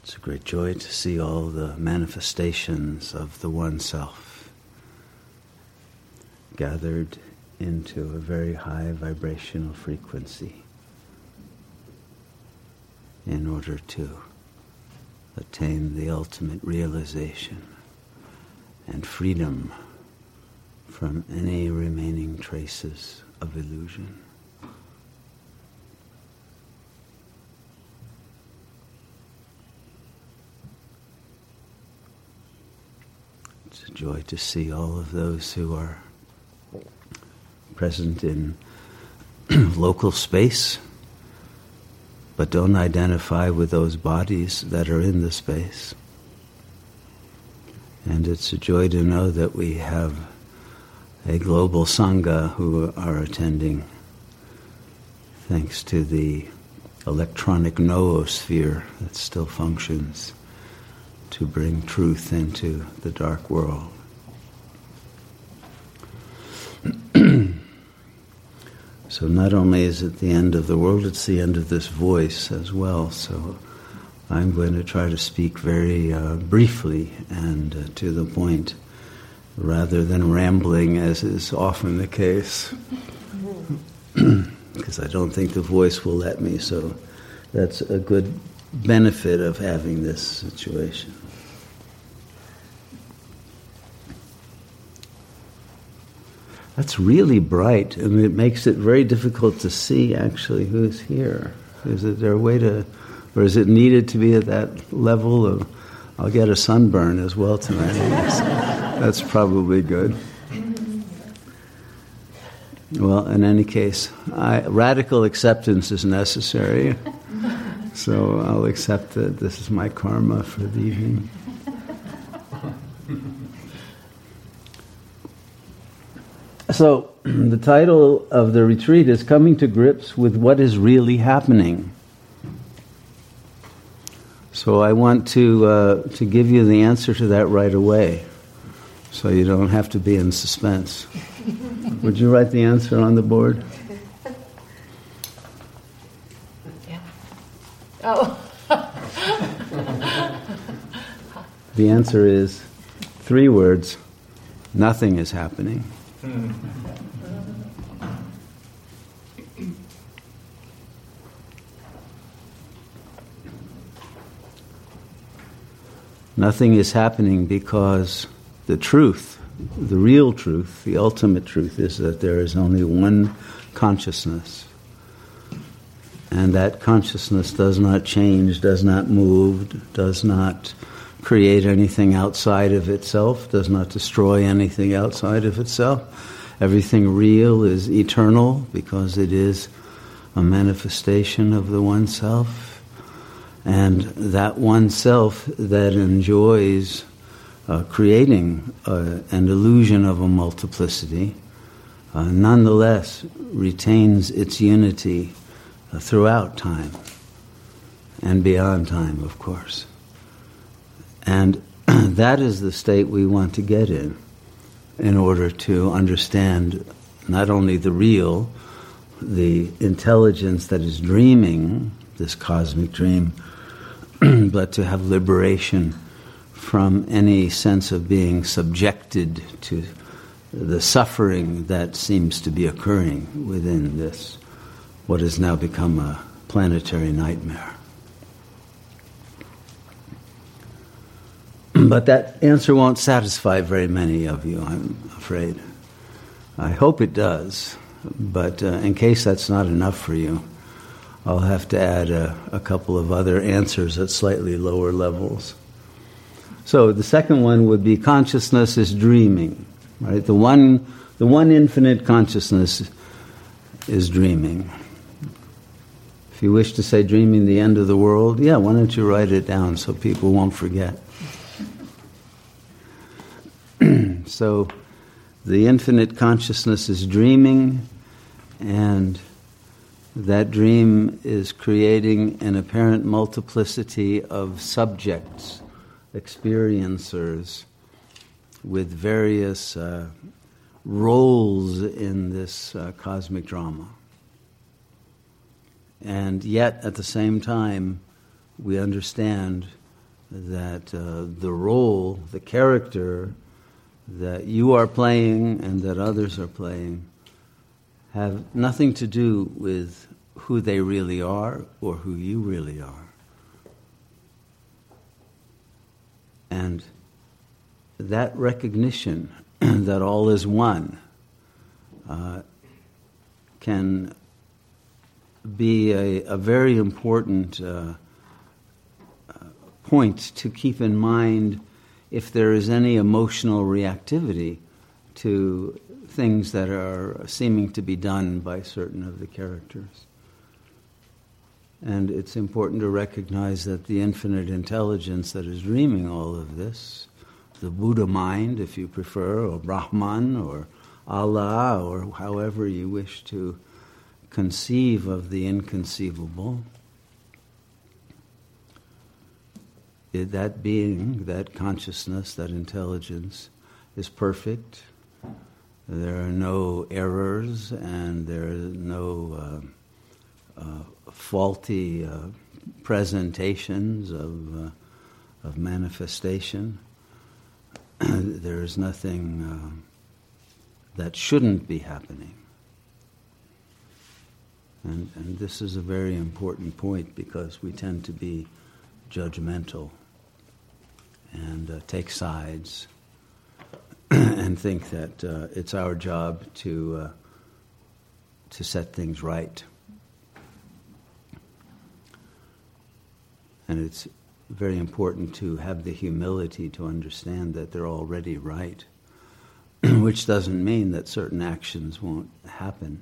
It's a great joy to see all the manifestations of the One Self gathered into a very high vibrational frequency in order to attain the ultimate realization and freedom from any remaining traces of illusion. It's a joy to see all of those who are present in local space, but don't identify with those bodies that are in the space. And it's a joy to know that we have a global Sangha who are attending, thanks to the electronic noosphere that still functions to bring truth into the dark world. So not only is it the end of the world, it's the end of this voice as well. So I'm going to try to speak very briefly and to the point, rather than rambling as is often the case, because I don't think the voice will let me. So that's a good benefit of having this situation. That's really bright, and it makes it very difficult to see actually who's here. Is there a way to, or is it needed to be at that level of, I'll get a sunburn as well tonight. That's probably good. Well, in any case, radical acceptance is necessary, so I'll accept that this is my karma for the evening. So, the title of the retreat is Coming to Grips with What is Really Happening. So I want to give you the answer to that right away, so you don't have to be in suspense. Would you write the answer on the board? Yeah. Oh. The answer is 3 words: nothing is happening. Nothing is happening because the truth, the real truth, the ultimate truth is that there is only one consciousness. And that consciousness does not change, does not move, does not create anything outside of itself, does not destroy anything outside of itself. Everything real is eternal because it is a manifestation of the One Self. And that One Self that enjoys creating an illusion of a multiplicity, nonetheless retains its unity throughout time and beyond time, of course. And that is the state we want to get in order to understand not only the real, the intelligence that is dreaming this cosmic dream, but to have liberation from any sense of being subjected to the suffering that seems to be occurring within this, what has now become a planetary nightmare. But that answer won't satisfy very many of you, I'm afraid. I hope it does, but in case that's not enough for you, I'll have to add a couple of other answers at slightly lower levels. So the second one would be consciousness is dreaming, right? The one infinite consciousness is dreaming. If you wish to say dreaming the end of the world, yeah, why don't you write it down so people won't forget? So the infinite consciousness is dreaming, and that dream is creating an apparent multiplicity of subjects, experiencers, with various roles in this cosmic drama. And yet, at the same time, we understand that the role, the character that you are playing and that others are playing have nothing to do with who they really are or who you really are. And that recognition that all is one can be a very important point to keep in mind if there is any emotional reactivity to things that are seeming to be done by certain of the characters. And it's important to recognize that the infinite intelligence that is dreaming all of this, the Buddha mind, if you prefer, or Brahman, or Allah, or however you wish to conceive of the inconceivable, that being, that consciousness, that intelligence is perfect. There are no errors and there are no faulty presentations of manifestation. There is nothing that shouldn't be happening. And this is a very important point because we tend to be judgmental and take sides and think that it's our job to set things right. And it's very important to have the humility to understand that they're already right, which doesn't mean that certain actions won't happen.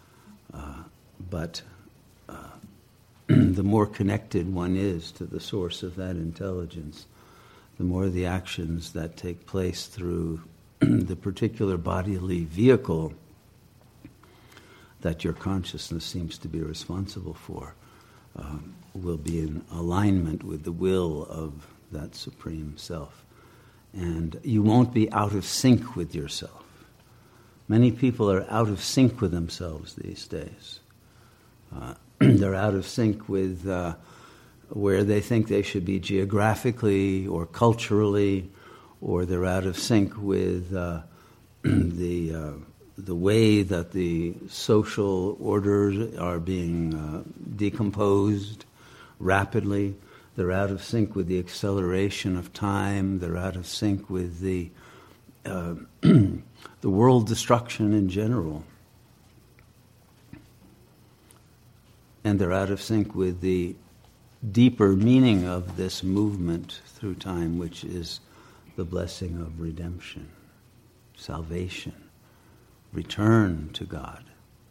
But the more connected one is to the source of that intelligence, the more the actions that take place through the particular bodily vehicle that your consciousness seems to be responsible for will be in alignment with the will of that Supreme Self. And you won't be out of sync with yourself. Many people are out of sync with themselves these days. They're out of sync with where they think they should be geographically or culturally, or they're out of sync with the way that the social orders are being decomposed rapidly. They're out of sync with the acceleration of time. They're out of sync with the world destruction in general. And they're out of sync with the deeper meaning of this movement through time, which is the blessing of redemption, salvation, return to God.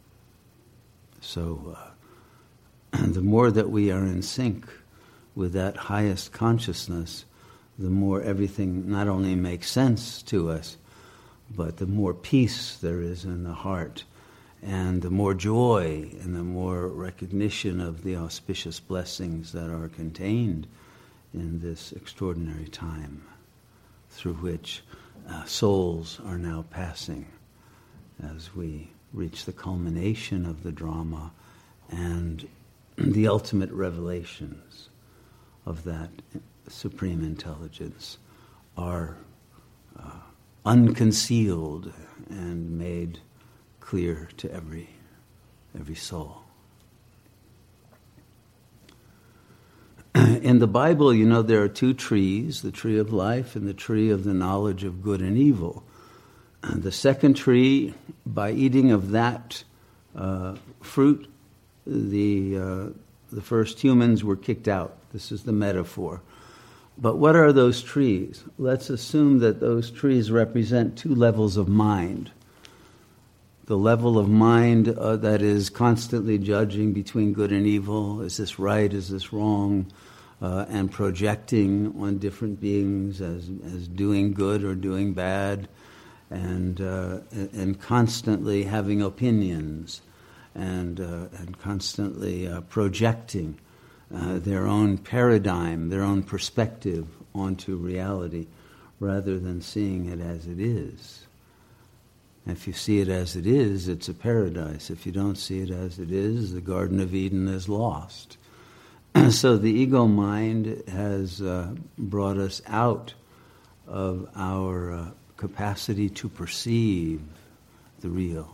So the more that we are in sync with that highest consciousness, the more everything not only makes sense to us, but the more peace there is in the heart, and the more joy and the more recognition of the auspicious blessings that are contained in this extraordinary time through which souls are now passing as we reach the culmination of the drama and the ultimate revelations of that supreme intelligence are unconcealed and made clear to every soul. In the Bible, you know, there are two trees, the tree of life and the tree of the knowledge of good and evil. And the second tree, by eating of that fruit, the first humans were kicked out. This is the metaphor. But what are those trees? Let's assume that those trees represent two levels of mind. The level of mind that is constantly judging between good and evil. Is this right? Is this wrong? And projecting on different beings as doing good or doing bad, and constantly having opinions, and constantly projecting their own paradigm, their own perspective onto reality, rather than seeing it as it is. If you see it as it is, it's a paradise. If you don't see it as it is, the Garden of Eden is lost. So the ego mind has brought us out of our capacity to perceive the real.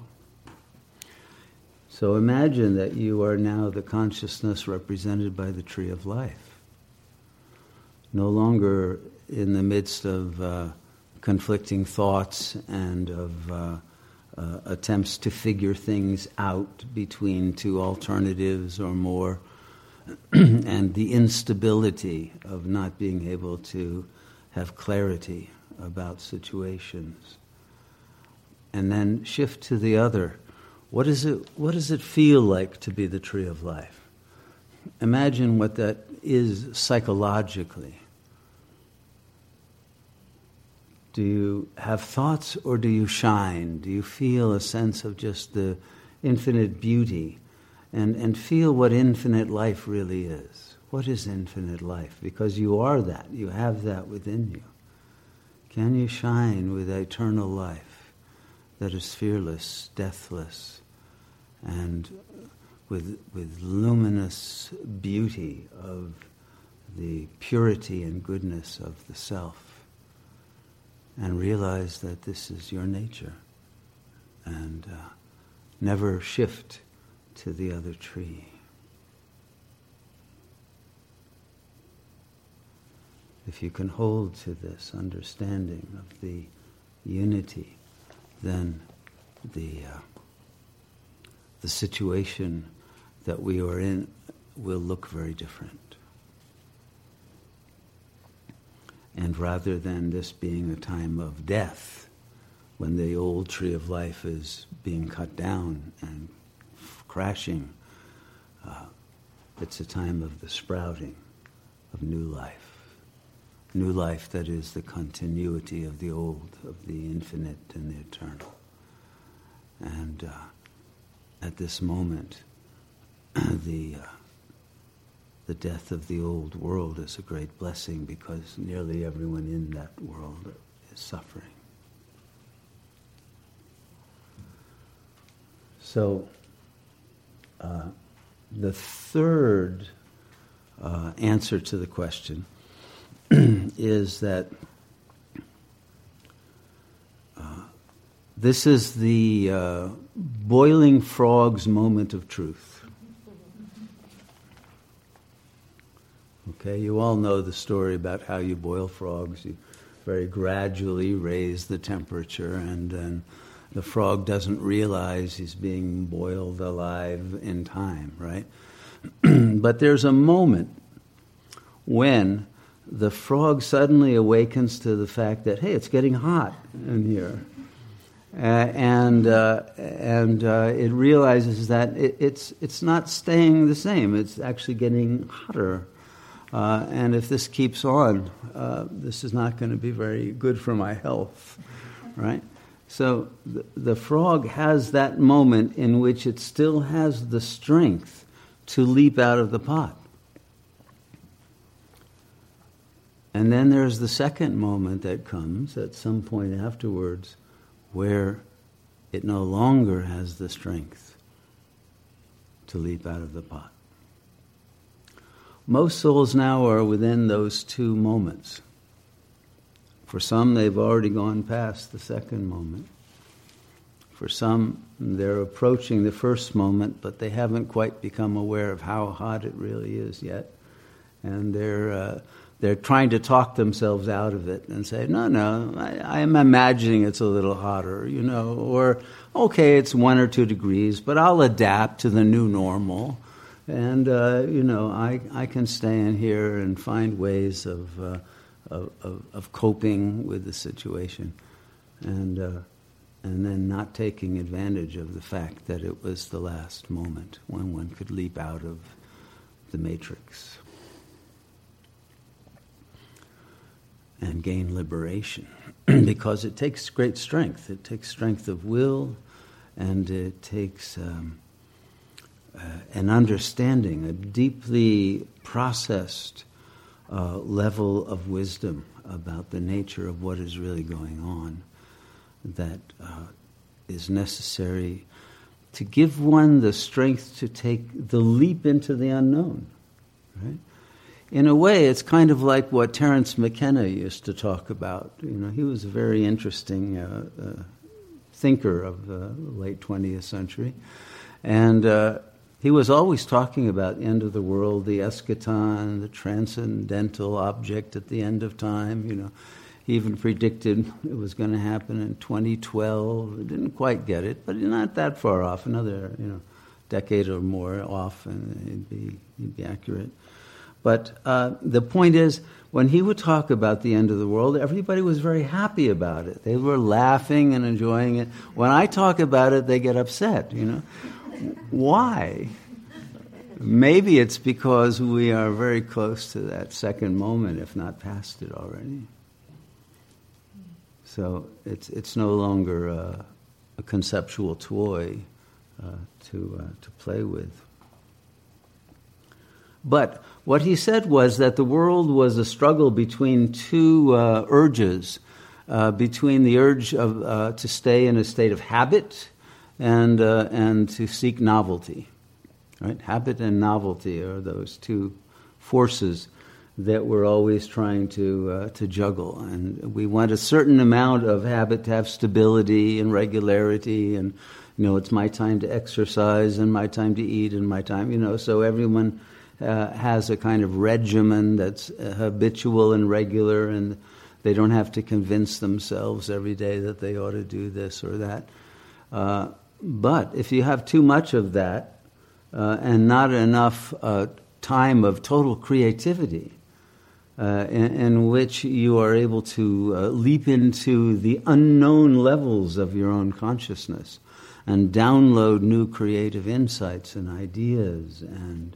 So imagine that you are now the consciousness represented by the tree of life. No longer in the midst of conflicting thoughts and of attempts to figure things out between two alternatives or more, and the instability of not being able to have clarity about situations. And then shift to the other. What does it feel like to be the tree of life? Imagine what that is psychologically. Do you have thoughts or do you shine? Do you feel a sense of just the infinite beauty and feel what infinite life really is? What is infinite life? Because you are that. You have that within you. Can you shine with eternal life that is fearless, deathless, and with luminous beauty of the purity and goodness of the self, and realize that this is your nature, and never shift to the other tree. If you can hold to this understanding of the unity, then the situation that we are in will look very different. And rather than this being a time of death, when the old tree of life is being cut down and crashing, it's a time of the sprouting of new life. New life that is the continuity of the old, of the infinite and the eternal. And at this moment, the death of the old world is a great blessing because nearly everyone in that world is suffering. So, the third answer to the question is that this is the boiling frog's moment of truth. Okay, you all know the story about how you boil frogs. You very gradually raise the temperature, and then the frog doesn't realize he's being boiled alive in time, right? But there's a moment when the frog suddenly awakens to the fact that, hey, it's getting hot in here. And it realizes that it's not staying the same. It's actually getting hotter. And if this keeps on, this is not going to be very good for my health, right? So the frog has that moment in which it still has the strength to leap out of the pot. And then there's the second moment that comes at some point afterwards where it no longer has the strength to leap out of the pot. Most souls now are within those two moments. For some, they've already gone past the second moment. For some, they're approaching the first moment, but they haven't quite become aware of how hot it really is yet. And they're trying to talk themselves out of it and say, no, I'm imagining it's a little hotter, or, okay, it's 1 or 2 degrees, but I'll adapt to the new normal. And, I can stay in here and find ways of coping with the situation. And then not taking advantage of the fact that it was the last moment when one could leap out of the matrix and gain liberation. Because it takes great strength. It takes strength of will, and it takes an understanding, a deeply processed level of wisdom about the nature of what is really going on that is necessary to give one the strength to take the leap into the unknown. right? In a way, it's kind of like what Terence McKenna used to talk about. He was a very interesting thinker of the late 20th century. And he was always talking about the end of the world, the eschaton, the transcendental object at the end of time. He even predicted it was going to happen in 2012. He didn't quite get it, but not that far off, another decade or more off, and he'd be accurate. But the point is, when he would talk about the end of the world, everybody was very happy about it. They were laughing and enjoying it. When I talk about it, they get upset, Why? Maybe it's because we are very close to that second moment, if not past it already. So it's no longer a conceptual toy to play with. But what he said was that the world was a struggle between two urges, between the urge of to stay in a state of habit and to seek novelty. Right? Habit and novelty are those two forces that we're always trying to juggle. And we want a certain amount of habit to have stability and regularity, and it's my time to exercise and my time to eat and my time, so everyone has a kind of regimen that's habitual and regular, and they don't have to convince themselves every day that they ought to do this or that. But if you have too much of that and not enough time of total creativity in which you are able to leap into the unknown levels of your own consciousness and download new creative insights and ideas and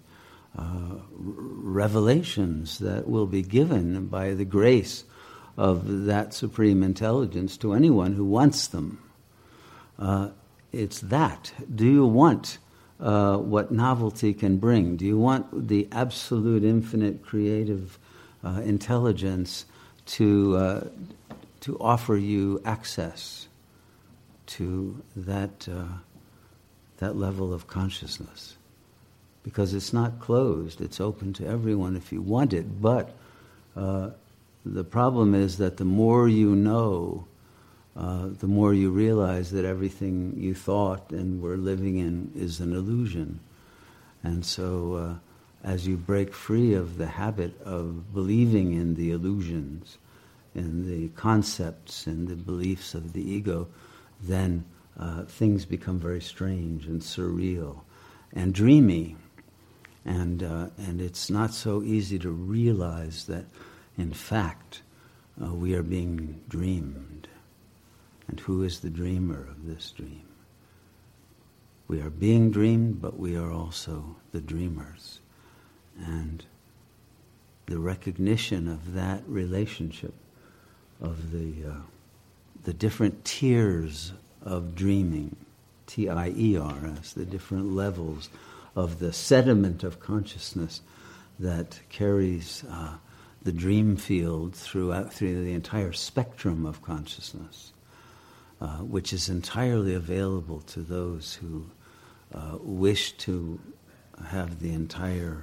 revelations that will be given by the grace of that supreme intelligence to anyone who wants them. It's that. Do you want what novelty can bring? Do you want the absolute infinite creative intelligence to offer you access to that level of consciousness? Because it's not closed, it's open to everyone if you want it. But the problem is that the more you know, the more you realize that everything you thought and were living in is an illusion. And so as you break free of the habit of believing in the illusions, in the concepts and the beliefs of the ego, then things become very strange and surreal and dreamy. And it's not so easy to realize that, in fact, we are being dreamed. And who is the dreamer of this dream? We are being dreamed, but we are also the dreamers. And the recognition of that relationship, of the different tiers of dreaming, TIERS, the different levels of the sediment of consciousness that carries the dream field through the entire spectrum of consciousness, which is entirely available to those who wish to have the entire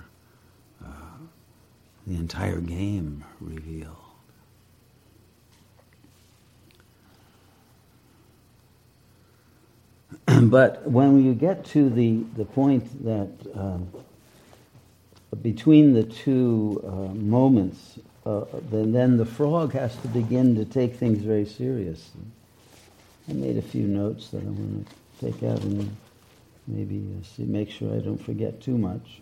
game revealed. But when you get to the point that between the two moments, then the frog has to begin to take things very seriously. I made a few notes that I want to take out and maybe make sure I don't forget too much.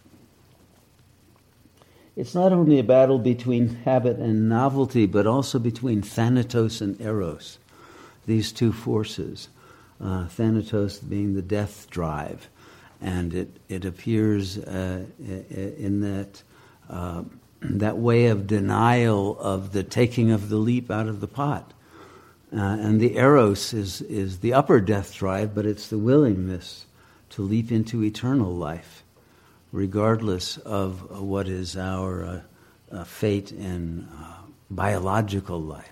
It's not only a battle between habit and novelty, but also between Thanatos and Eros, these two forces. Thanatos being the death drive, and it appears in that way of denial of the taking of the leap out of the pot. And the Eros is the upper death drive, but it's the willingness to leap into eternal life, regardless of what is our fate in biological life.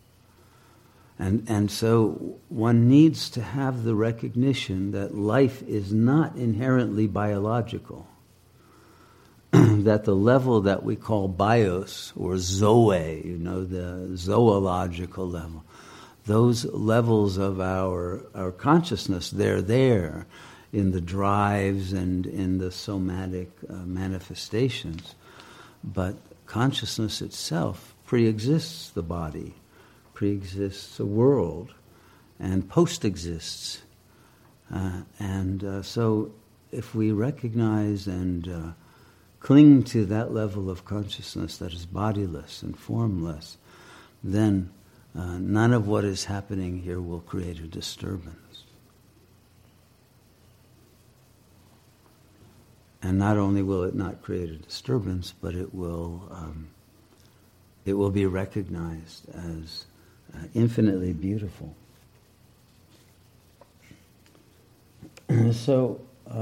And so one needs to have the recognition that life is not inherently biological. that the level that we call bios or zoe, the zoological level, those levels of our consciousness, they're there in the drives and in the somatic manifestations. But consciousness itself pre-exists the body, pre-exists the world, and post-exists. So if we recognize and cling to that level of consciousness that is bodiless and formless, then none of what is happening here will create a disturbance. And not only will it not create a disturbance, but it will be recognized as infinitely beautiful. So,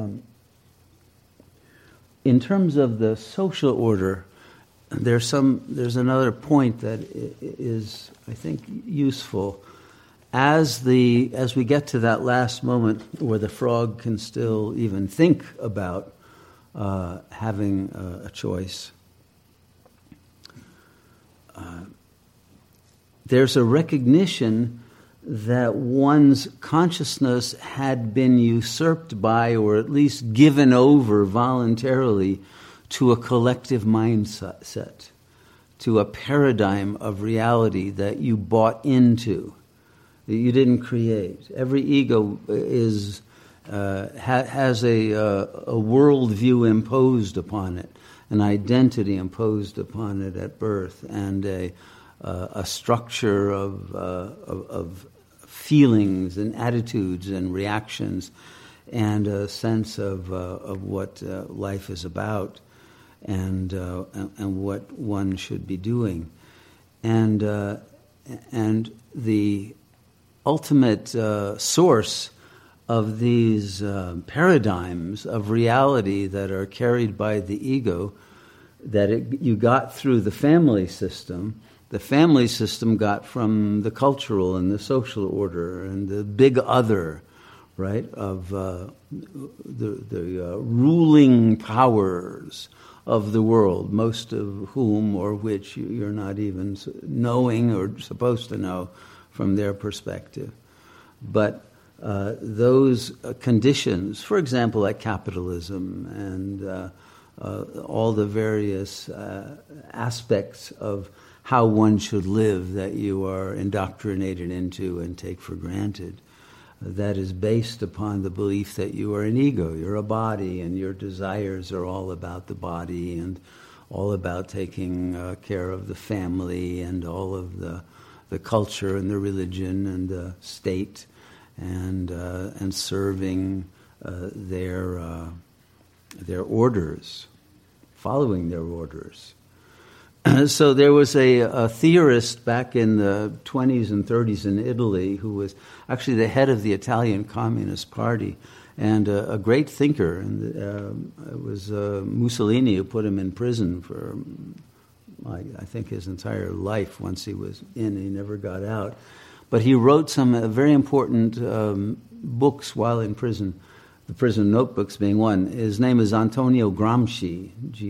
in terms of the social order, there's another point that is, I think, useful. As we get to that last moment where the frog can still even think about having a choice, there's a recognition that one's consciousness had been usurped by, or at least given over voluntarily, to a collective mindset, to a paradigm of reality that you bought into, that you didn't create. Every ego has a worldview imposed upon it, an identity imposed upon it at birth, and a structure of feelings and attitudes and reactions, and a sense of what life is about, and what one should be doing, and the ultimate source of these paradigms of reality that are carried by the ego, that you got through the family system. The family system got from the cultural and the social order and the big other, right, of the ruling powers of the world, most of whom or which you're not even knowing or supposed to know from their perspective. But those conditions, for example, like capitalism and all the various aspects of how one should live that you are indoctrinated into and take for granted, that is based upon the belief that you are an ego, you're a body, and your desires are all about the body and all about taking care of the family and all of the culture and the religion and the state and serving their orders, following their orders. So there was a theorist back in the 20s and 30s in Italy who was actually the head of the Italian Communist Party and a great thinker. And it was Mussolini who put him in prison for, I think, his entire life. Once he was in, he never got out. But he wrote some very important books while in prison, the prison notebooks being one. His name is Antonio Gramsci,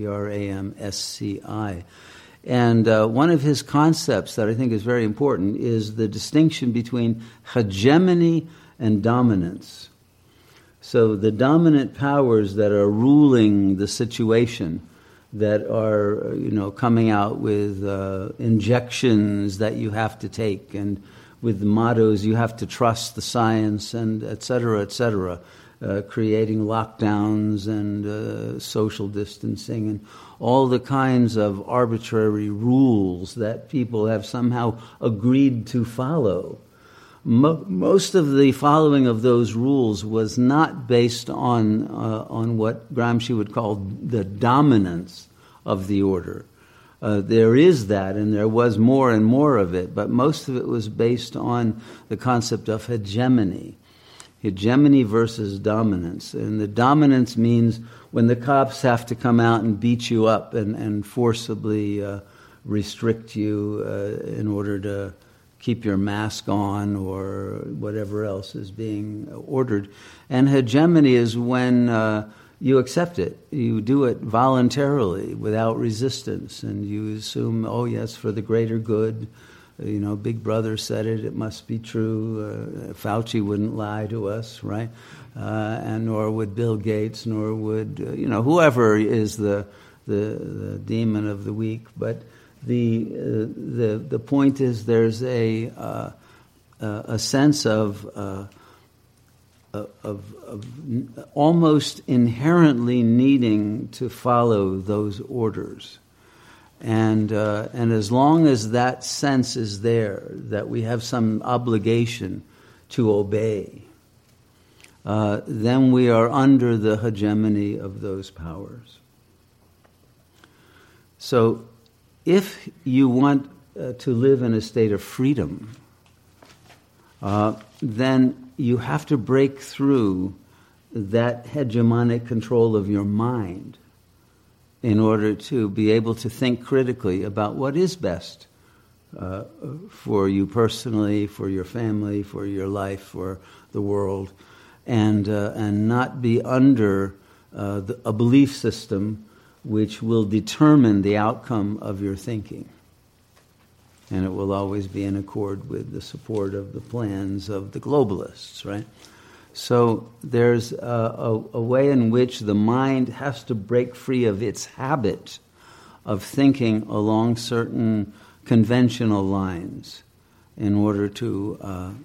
Gramsci. And one of his concepts that I think is very important is the distinction between hegemony and dominance. So the dominant powers that are ruling the situation, that are coming out with injections that you have to take, and with the mottos you have to trust the science, and et cetera, creating lockdowns and social distancing and all the kinds of arbitrary rules that people have somehow agreed to follow. Most of the following of those rules was not based on what Gramsci would call the dominance of the order. There is that, and there was more and more of it, but most of it was based on the concept of hegemony. Hegemony versus dominance. And the dominance means when the cops have to come out and beat you up and forcibly restrict you in order to keep your mask on or whatever else is being ordered. And hegemony is when you accept it. You do it voluntarily, without resistance, and you assume, oh yes, for the greater good. Big Brother said it, it must be true. Fauci wouldn't lie to us, right? And nor would Bill Gates, nor would, whoever is the demon of the week. But the point is, there's a sense of almost inherently needing to follow those orders. And as long as that sense is there, that we have some obligation to obey, then we are under the hegemony of those powers. So if you want to live in a state of freedom, then you have to break through that hegemonic control of your mind in order to be able to think critically about what is best for you personally, for your family, for your life, for the world, and not be under a belief system which will determine the outcome of your thinking. And it will always be in accord with the support of the plans of the globalists, right? So there's a way in which the mind has to break free of its habit of thinking along certain conventional lines in order to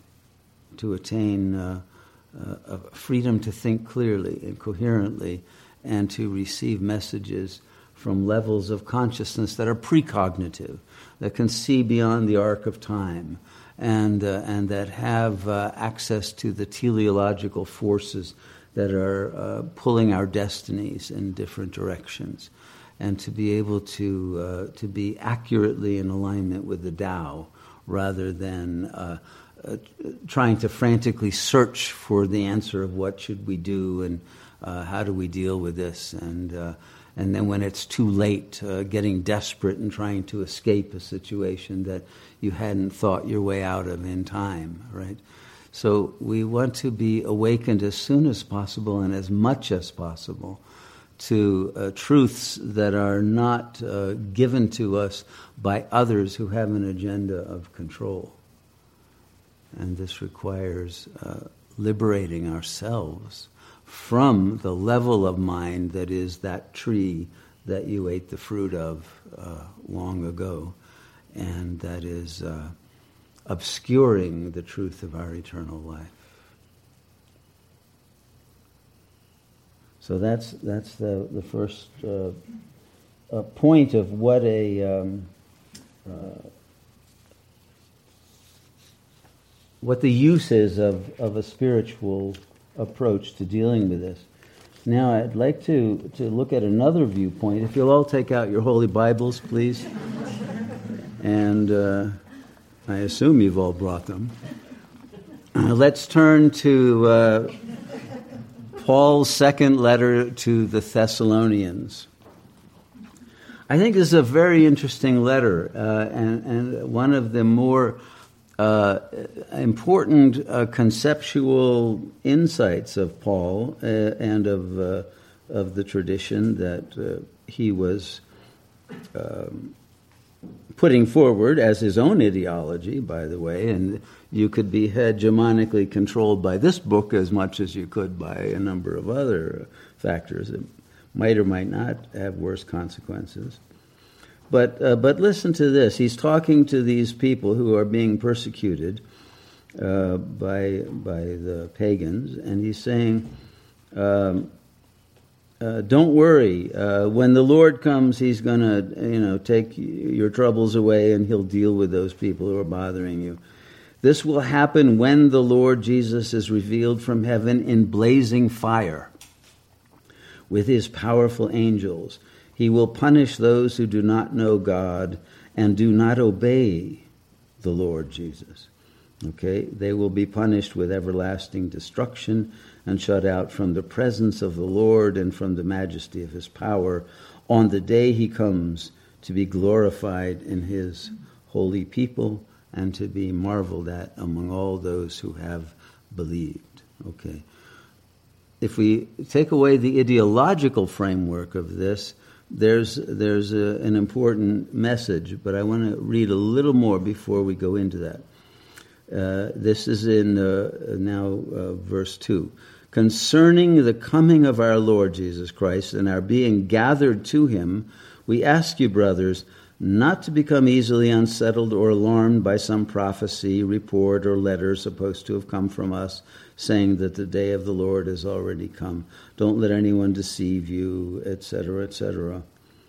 attain freedom to think clearly and coherently, and to receive messages from levels of consciousness that are precognitive, that can see beyond the arc of time, and that have access to the teleological forces that are pulling our destinies in different directions, and to be able to be accurately in alignment with the Tao, rather than trying to frantically search for the answer of what should we do and how do we deal with this, and then when it's too late, getting desperate and trying to escape a situation that you hadn't thought your way out of in time, right? So we want to be awakened as soon as possible and as much as possible to truths that are not given to us by others who have an agenda of control. And this requires liberating ourselves from the level of mind that is that tree that you ate the fruit of long ago, and that is obscuring the truth of our eternal life. So that's the first point of what what the use is of a spiritual approach to dealing with this. Now I'd like to look at another viewpoint. If you'll all take out your Holy Bibles, please. And I assume you've all brought them. Let's turn to Paul's second letter to the Thessalonians. I think this is a very interesting letter, and one of the more important conceptual insights of Paul and of the tradition that he was putting forward as his own ideology, by the way, and you could be hegemonically controlled by this book as much as you could by a number of other factors that might or might not have worse consequences. But listen to this. He's talking to these people who are being persecuted by the pagans, and he's saying, don't worry. When the Lord comes, He's going to take your troubles away, and He'll deal with those people who are bothering you. This will happen when the Lord Jesus is revealed from heaven in blazing fire with His powerful angels. He will punish those who do not know God and do not obey the Lord Jesus. Okay? They will be punished with everlasting destruction and shut out from the presence of the Lord and from the majesty of His power on the day He comes to be glorified in His holy people and to be marveled at among all those who have believed. Okay? if we take away the ideological framework of this, there's an important message, but I want to read a little more before we go into that. This is in verse 2. Concerning the coming of our Lord Jesus Christ and our being gathered to him, we ask you, brothers, not to become easily unsettled or alarmed by some prophecy, report, or letter supposed to have come from us, saying that the day of the Lord has already come. Don't let anyone deceive you, etc., etc.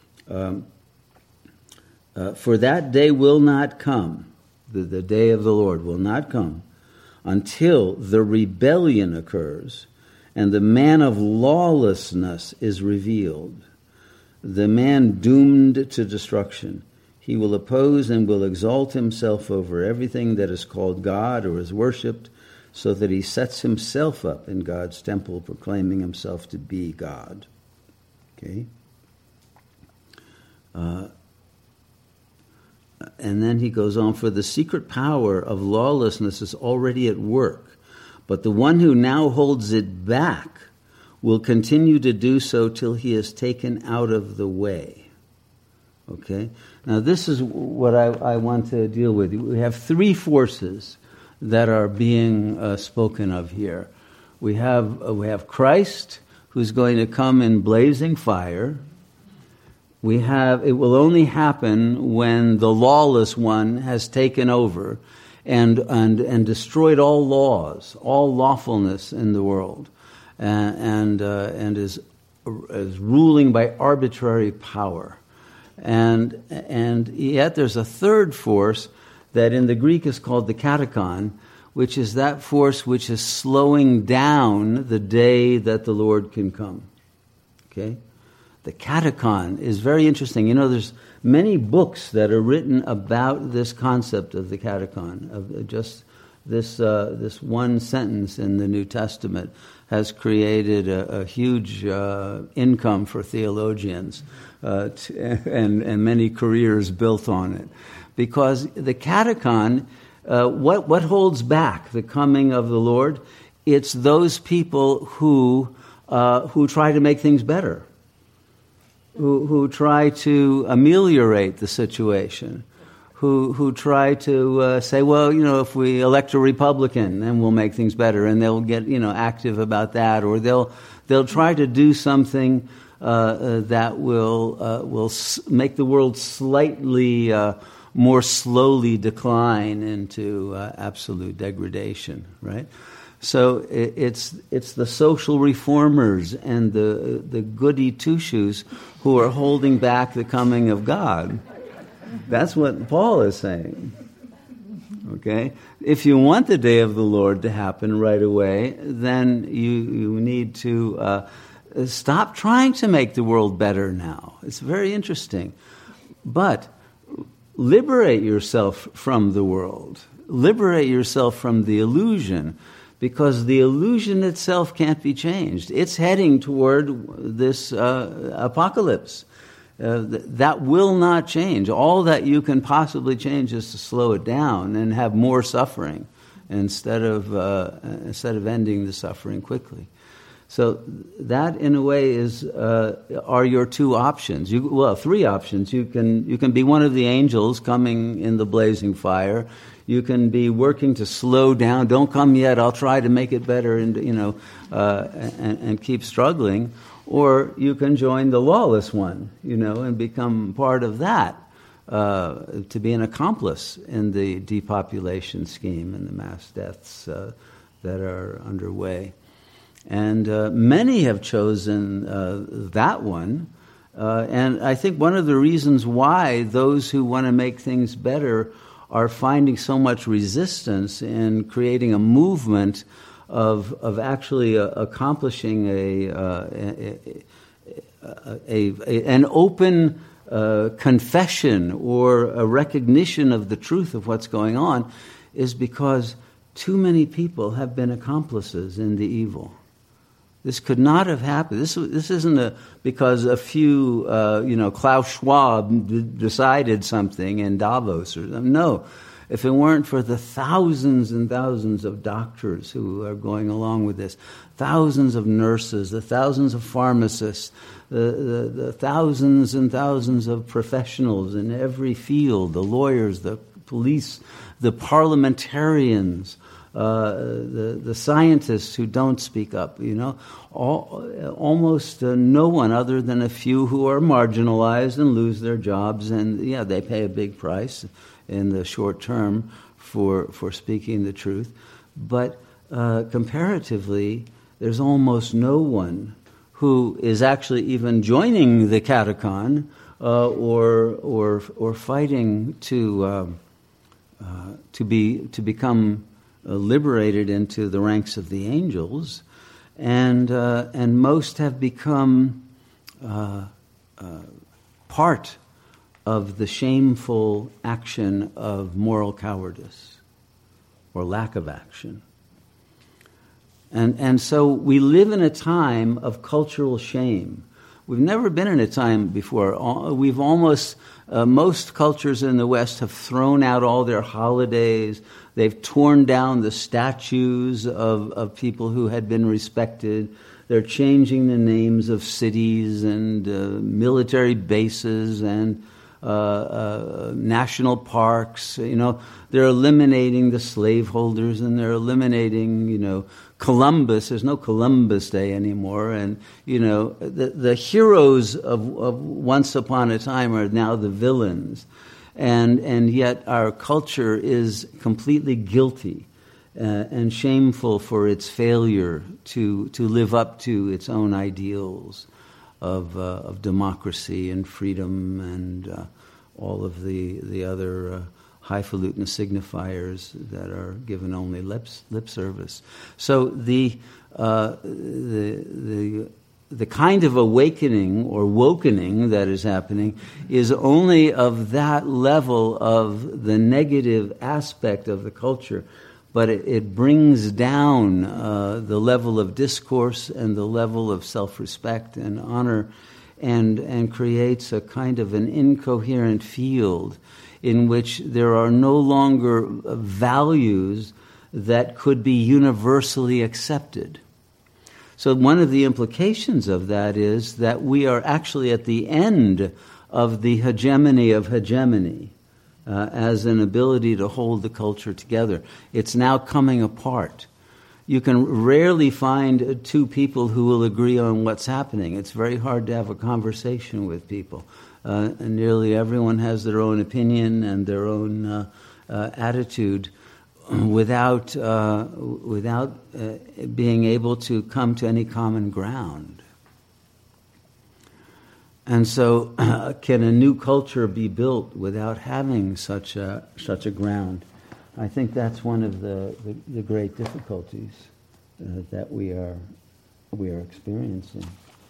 For that day will not come, the day of the Lord will not come, until the rebellion occurs and the man of lawlessness is revealed, the man doomed to destruction. He will oppose and will exalt himself over everything that is called God or is worshipped, so that he sets himself up in God's temple, proclaiming himself to be God. Okay? And then he goes on, for the secret power of lawlessness is already at work, but the one who now holds it back will continue to do so till he is taken out of the way. Okay? Now this is what I want to deal with. We have three forces that are being spoken of here. We have Christ, who's going to come in blazing fire. It will only happen when the lawless one has taken over and destroyed all laws, all lawfulness in the world, and is ruling by arbitrary power. And yet there's a third force that in the Greek is called the katakon, which is that force which is slowing down the day that the Lord can come. Okay? The katakon is very interesting. You know, there's many books that are written about this concept of the katakon, of just this one sentence in the New Testament has created a huge income for theologians and many careers built on it. Because the katakon, what holds back the coming of the Lord? It's those people who try to make things better, who try to ameliorate the situation, who try to say, well, you know, if we elect a Republican, then we'll make things better, and they'll get, you know, active about that, or they'll try to do something that will make the world slightly more slowly decline into absolute degradation, right? So it's the social reformers and the goody two-shoes who are holding back the coming of God. That's what Paul is saying. Okay? If you want the day of the Lord to happen right away, then you need to stop trying to make the world better now. It's very interesting. But liberate yourself from the world. Liberate yourself from the illusion, because the illusion itself can't be changed. It's heading toward this apocalypse. That will not change. All that you can possibly change is to slow it down and have more suffering instead of ending the suffering quickly. So that, in a way, are your two options. Three options. You can be one of the angels coming in the blazing fire. You can be working to slow down. Don't come yet. I'll try to make it better, and and keep struggling. Or you can join the lawless one, and become part of that, to be an accomplice in the depopulation scheme and the mass deaths that are underway. And many have chosen that one. And I think one of the reasons why those who want to make things better are finding so much resistance in creating a movement of actually accomplishing an open confession or a recognition of the truth of what's going on is because too many people have been accomplices in the evil. This could not have happened. This isn't because a few, Klaus Schwab decided something in Davos or something. No. if it weren't for the thousands and thousands of doctors who are going along with this, thousands of nurses, the thousands of pharmacists, the thousands and thousands of professionals in every field, the lawyers, the police, the parliamentarians, the scientists who don't speak up, almost no one other than a few who are marginalized and lose their jobs, and they pay a big price in the short term for speaking the truth. But comparatively, there's almost no one who is actually even joining the catacon or fighting to become liberated into the ranks of the angels, and most have become part of the shameful action of moral cowardice or lack of action. And so we live in a time of cultural shame. We've never been in a time before. We've almost, most cultures in the West have thrown out all their holidays. They've torn down the statues of people who had been respected. They're changing the names of cities and military bases and national parks. They're eliminating the slaveholders, and they're eliminating, Columbus. There's no Columbus Day anymore, and the heroes of once upon a time are now the villains, and yet our culture is completely guilty and shameful for its failure to live up to its own ideals of democracy and freedom and all of the other highfalutin signifiers that are given only lip service. So the kind of awakening or wokening that is happening is only of that level of the negative aspect of the culture, but it brings down the level of discourse and the level of self-respect and honor, and creates a kind of an incoherent field in which there are no longer values that could be universally accepted. So one of the implications of that is that we are actually at the end of the hegemony of hegemony as an ability to hold the culture together. It's now coming apart. You can rarely find two people who will agree on what's happening. It's very hard to have a conversation with people. And nearly everyone has their own opinion and their own attitude without being able to come to any common ground. And so can a new culture be built without having such a ground? I think that's one of the great difficulties that we are experiencing.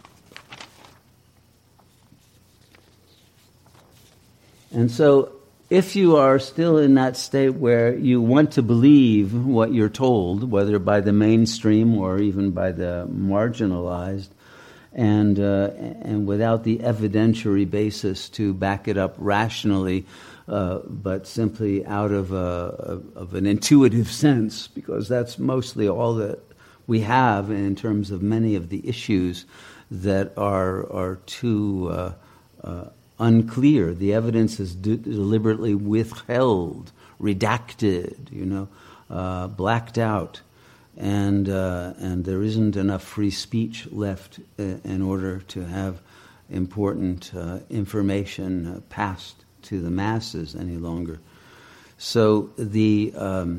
And so if you are still in that state where you want to believe what you're told, whether by the mainstream or even by the marginalized, and without the evidentiary basis to back it up rationally, but simply out of an intuitive sense, because that's mostly all that we have in terms of many of the issues that are too unclear. The evidence is deliberately withheld, redacted, blacked out, and there isn't enough free speech left in order to have important information passed to the masses any longer. So the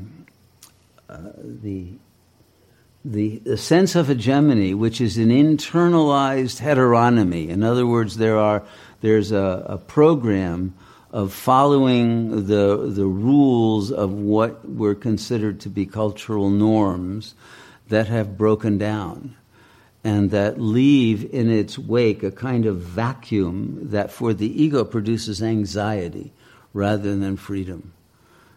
sense of hegemony, which is an internalized heteronomy. In other words, there's a program of following the rules of what were considered to be cultural norms that have broken down and that leave in its wake a kind of vacuum that for the ego produces anxiety rather than freedom.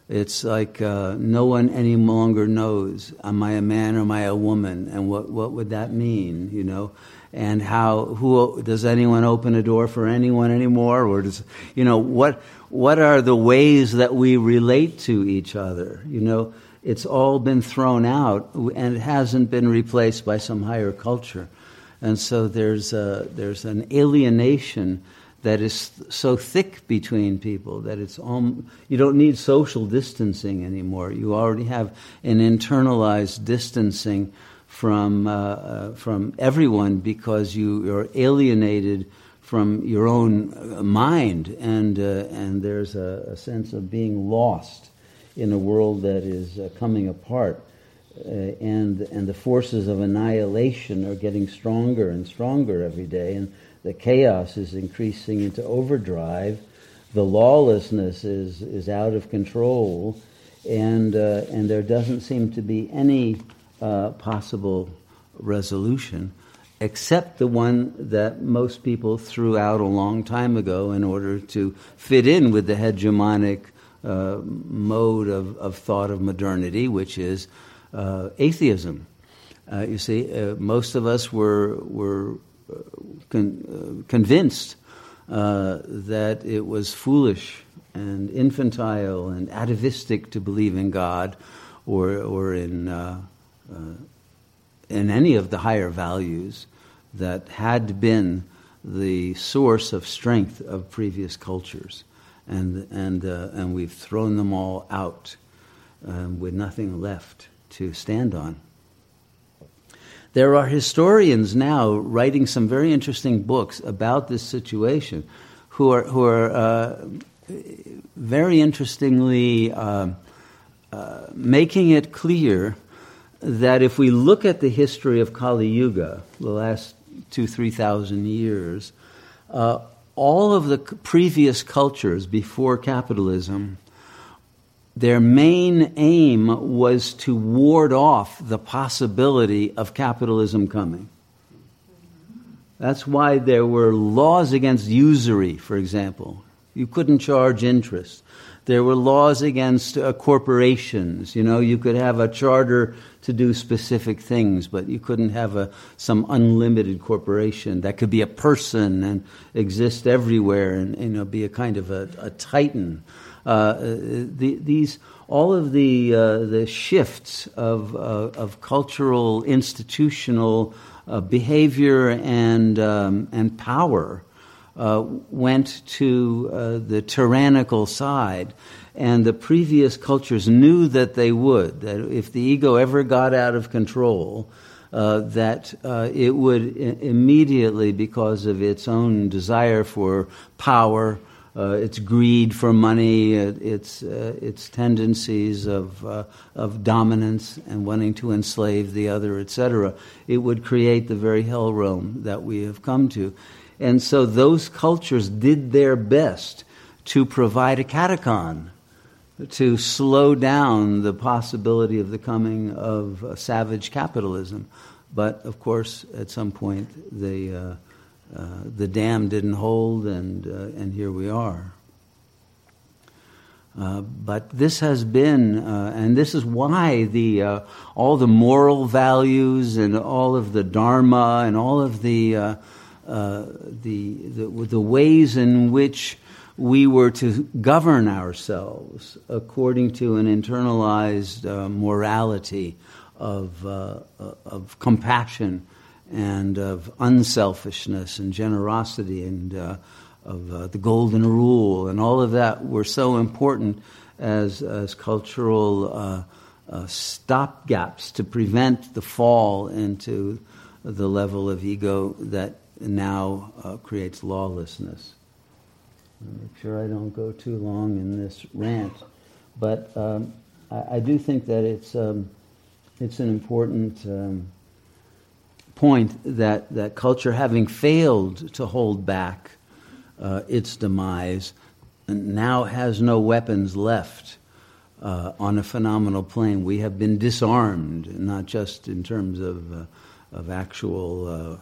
It's like no one any longer knows, am I a man or am I a woman? And what would that mean, you know? And who does anyone open a door for anyone anymore? Or does, you know, what are the ways that we relate to each other? You know, it's all been thrown out and it hasn't been replaced by some higher culture. And so there's an alienation that is so thick between people that you don't need social distancing anymore. You already have an internalized distancing from everyone because you're alienated from your own mind, and there's a sense of being lost in a world that is coming apart, and the forces of annihilation are getting stronger and stronger every day, and the chaos is increasing into overdrive. The lawlessness is out of control, and there doesn't seem to be any possible resolution, except the one that most people threw out a long time ago in order to fit in with the hegemonic mode of thought of modernity, which is atheism. You see, most of us were convinced that it was foolish and infantile and atavistic to believe in God or in any of the higher values that had been the source of strength of previous cultures, and we've thrown them all out with nothing left to stand on. There are historians now writing some very interesting books about this situation, who are very interestingly making it clear that if we look at the history of Kali Yuga, the last 2,000-3,000 years, all of the previous cultures before capitalism, their main aim was to ward off the possibility of capitalism coming. That's why there were laws against usury, for example. You couldn't charge interest. There were laws against corporations. You know, you could have a charter to do specific things, but you couldn't have some unlimited corporation that could be a person and exist everywhere and, you know, be a kind of a titan. All of the shifts of cultural, institutional behavior and power went to the tyrannical side, and the previous cultures knew that they would. That if the ego ever got out of control, that it would immediately, because of its own desire for power, its greed for money, its tendencies of dominance and wanting to enslave the other, etc., it would create the very hell realm that we have come to. And so those cultures did their best to provide a catacomb, to slow down the possibility of the coming of savage capitalism. But, of course, at some point, the dam didn't hold, and here we are. But this has been, and this is why all the moral values and all of the dharma and all of the ways in which we were to govern ourselves according to an internalized morality of compassion and of unselfishness and generosity and of the golden rule and all of that were so important as cultural stopgaps to prevent the fall into the level of ego that now creates lawlessness. Make sure I don't go too long in this rant, but I do think that it's an important point that culture, having failed to hold back its demise, now has no weapons left on a phenomenal plane. We have been disarmed, not just in terms of actual,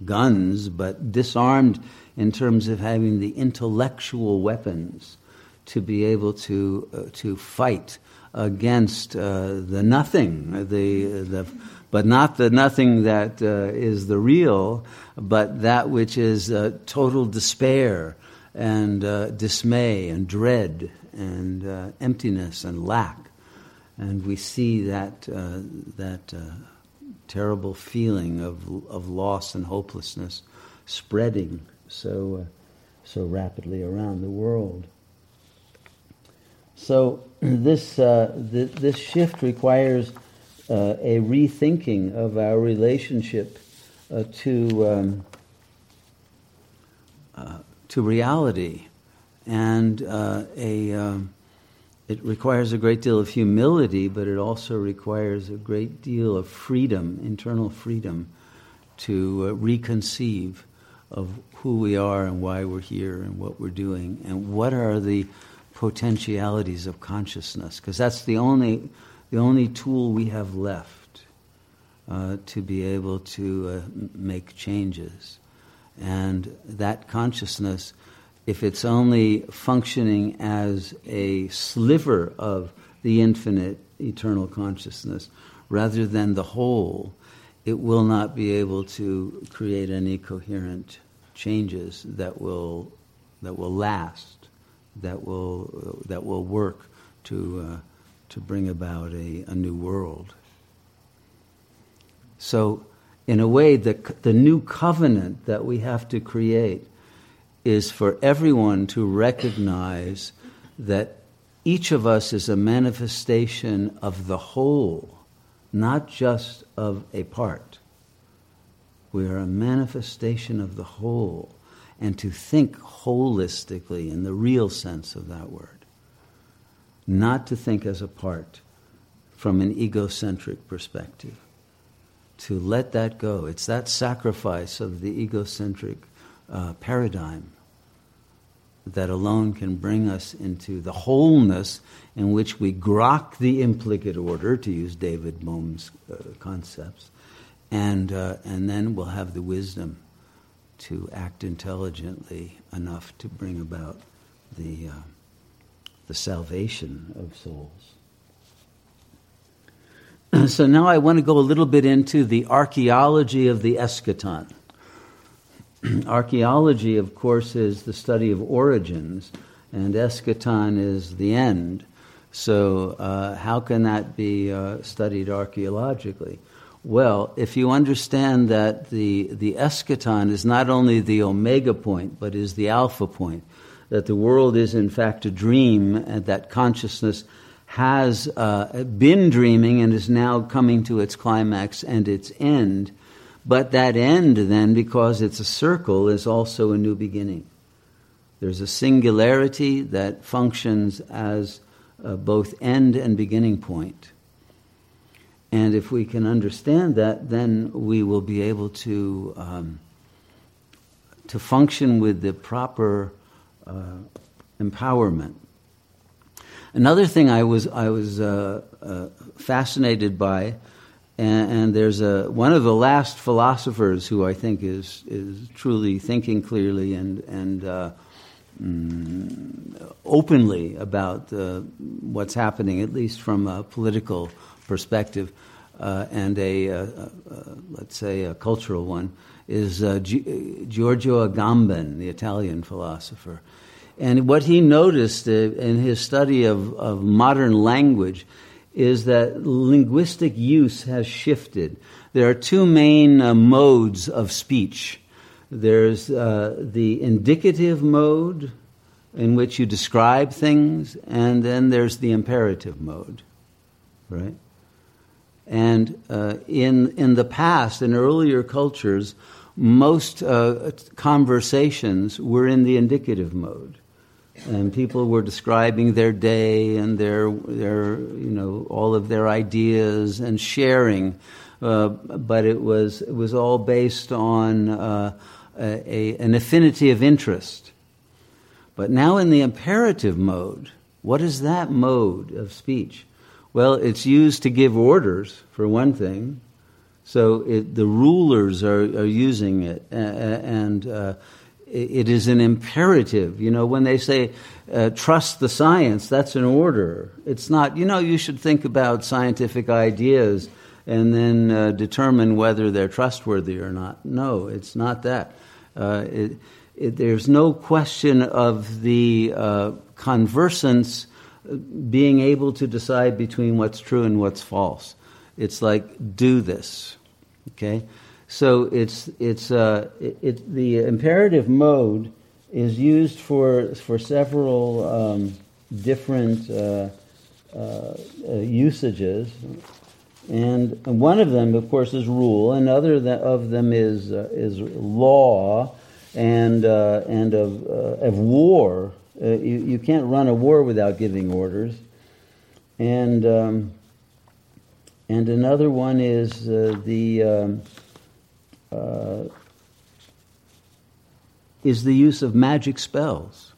guns, but disarmed in terms of having the intellectual weapons to be able to fight against the nothing, but not the nothing that is the real, but that which is total despair and dismay and dread and emptiness and lack. And we see that terrible feeling of loss and hopelessness spreading so rapidly around the world. So this shift requires a rethinking of our relationship to reality, and it requires a great deal of humility, but it also requires a great deal of freedom, internal freedom, to reconceive of who we are and why we're here and what we're doing and what are the potentialities of consciousness, because that's the only tool we have left to be able to make changes. And that consciousness, if it's only functioning as a sliver of the infinite eternal consciousness rather than the whole, it will not be able to create any coherent changes that will last, that will work to bring about a new world. So, in a way, the new covenant that we have to create is for everyone to recognize that each of us is a manifestation of the whole, not just of a part. We are a manifestation of the whole, and to think holistically in the real sense of that word. Not to think as a part from an egocentric perspective. To let that go. It's that sacrifice of the egocentric paradigm that alone can bring us into the wholeness in which we grok the implicate order, to use David Bohm's concepts, and then we'll have the wisdom to act intelligently enough to bring about the salvation of souls. So now I want to go a little bit into the archaeology of the eschaton. Archaeology, of course, is the study of origins, and eschaton is the end. So how can that be studied archaeologically? Well, if you understand that the eschaton is not only the omega point, but is the alpha point, that the world is in fact a dream, and that consciousness has been dreaming and is now coming to its climax and its end, but that end then, because it's a circle, is also a new beginning. There's a singularity that functions as both end and beginning point. And if we can understand that, then we will be able to function with the proper empowerment. Another thing I was fascinated by, and there's one of the last philosophers who I think is truly thinking clearly and openly about what's happening, at least from a political perspective, and let's say a cultural one, is Giorgio Agamben, the Italian philosopher. And what he noticed in his study of modern language is that linguistic use has shifted. There are two main modes of speech. There's the indicative mode, in which you describe things, and then there's the imperative mode, right? And in the past, in earlier cultures, most conversations were in the indicative mode. And people were describing their day and their all of their ideas and sharing, but it was all based on an affinity of interest. But now in the imperative mode, what is that mode of speech? Well, it's used to give orders, for one thing. So the rulers are using it, and it is an imperative. When they say trust the science, that's an order. It's not, you should think about scientific ideas and then determine whether they're trustworthy or not. No, it's not that. There's no question of the conversants being able to decide between what's true and what's false. It's like, do this, okay? So the imperative mode is used for several different usages, and one of them, of course, is rule. Another of them is law, and of war. You can't run a war without giving orders, and another one is the use of magic spells.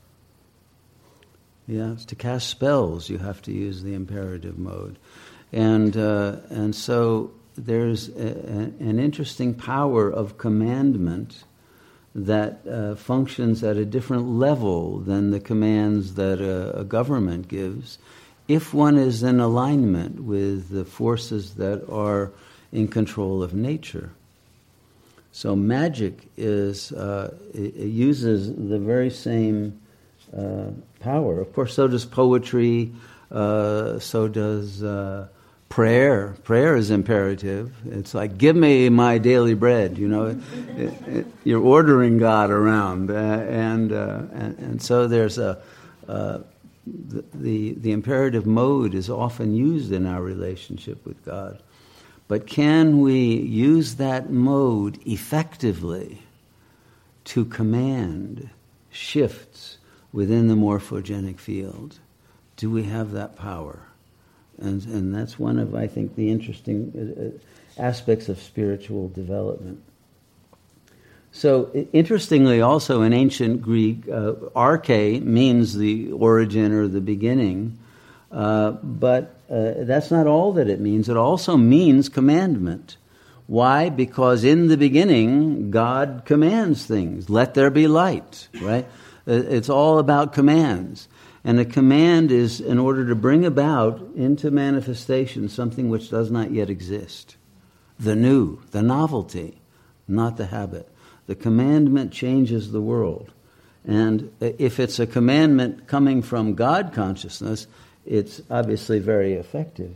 To cast spells, you have to use the imperative mode, and so there's an interesting power of commandment that functions at a different level than the commands that a government gives, if one is in alignment with the forces that are in control of nature. So magic it uses the very same power. Of course, so does poetry, so does prayer. Prayer is imperative. It's like, give me my daily bread, You're ordering God around. And so there's the imperative mode is often used in our relationship with God. But can we use that mode effectively to command shifts within the morphogenic field? Do we have that power? And that's one of, I think, the interesting aspects of spiritual development. So, interestingly, also in ancient Greek, arche means the origin or the beginning, but that's not all that it means. It also means commandment. Why? Because in the beginning, God commands things. Let there be light, right? It's all about commands. And a command is in order to bring about into manifestation something which does not yet exist. The new, the novelty, not the habit. The commandment changes the world. And if it's a commandment coming from God consciousness, it's obviously very effective.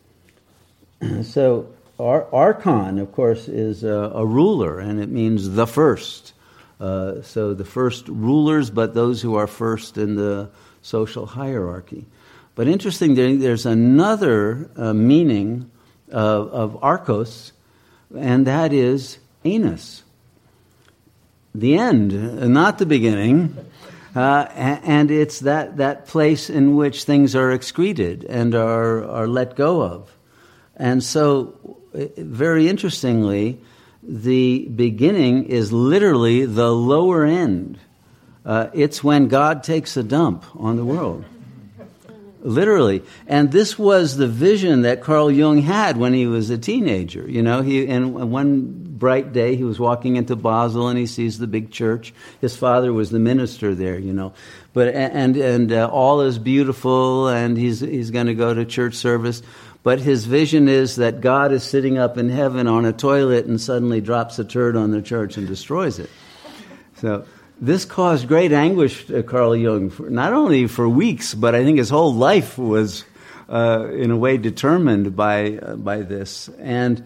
So archon, of course, is a ruler, and it means the first. So the first rulers, but those who are first in the social hierarchy. But interesting, there's another meaning of archos, and that is anus. The end, not the beginning. And it's that place in which things are excreted and are let go of. And so, very interestingly, the beginning is literally the lower end. It's when God takes a dump on the world. Literally. And this was the vision that Carl Jung had when he was a teenager. And one bright day he was walking into Basel and he sees the big church. His father was the minister there, But and all is beautiful, and he's going to go to church service. But his vision is that God is sitting up in heaven on a toilet and suddenly drops a turd on the church and destroys it. So this caused great anguish to Carl Jung, not only for weeks, but I think his whole life was, in a way, determined by this. And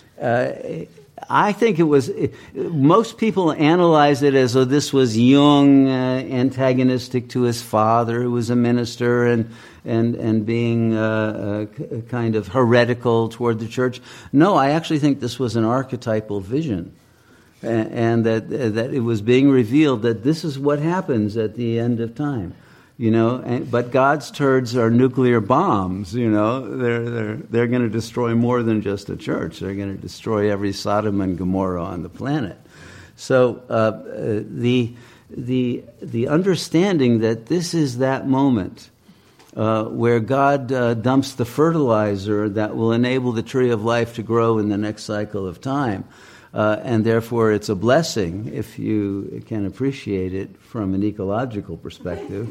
I think it was. Most people analyze it as though this was Jung antagonistic to his father, who was a minister, and being kind of heretical toward the church. No, I actually think this was an archetypal vision. And that it was being revealed that this is what happens at the end of time, But God's turds are nuclear bombs, They're going to destroy more than just a church. They're going to destroy every Sodom and Gomorrah on the planet. So the understanding that this is that moment where God dumps the fertilizer that will enable the tree of life to grow in the next cycle of time. and therefore it's a blessing if you can appreciate it from an ecological perspective,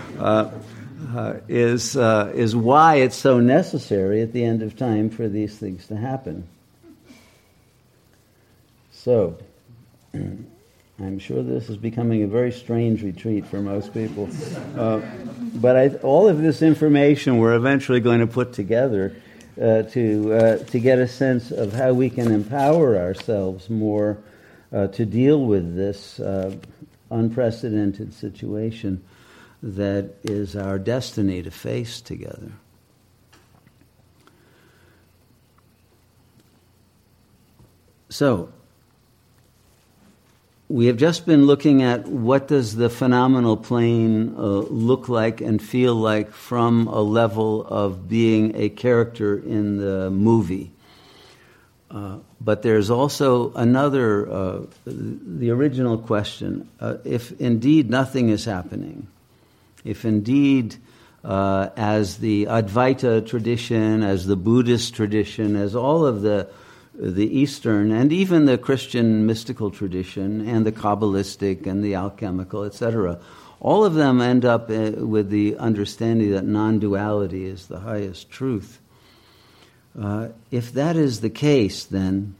is why it's so necessary at the end of time for these things to happen. So, I'm sure this is becoming a very strange retreat for most people. But all of this information we're eventually going to put together to get a sense of how we can empower ourselves more to deal with this unprecedented situation that is our destiny to face together. So, we have just been looking at what does the phenomenal plane look like and feel like from a level of being a character in the movie. But there's also another, the original question, if indeed nothing is happening, if indeed as the Advaita tradition, as the Buddhist tradition, as all of the Eastern and even the Christian mystical tradition and the Kabbalistic and the alchemical, etc., all of them end up with the understanding that non-duality is the highest truth. If that is the case, then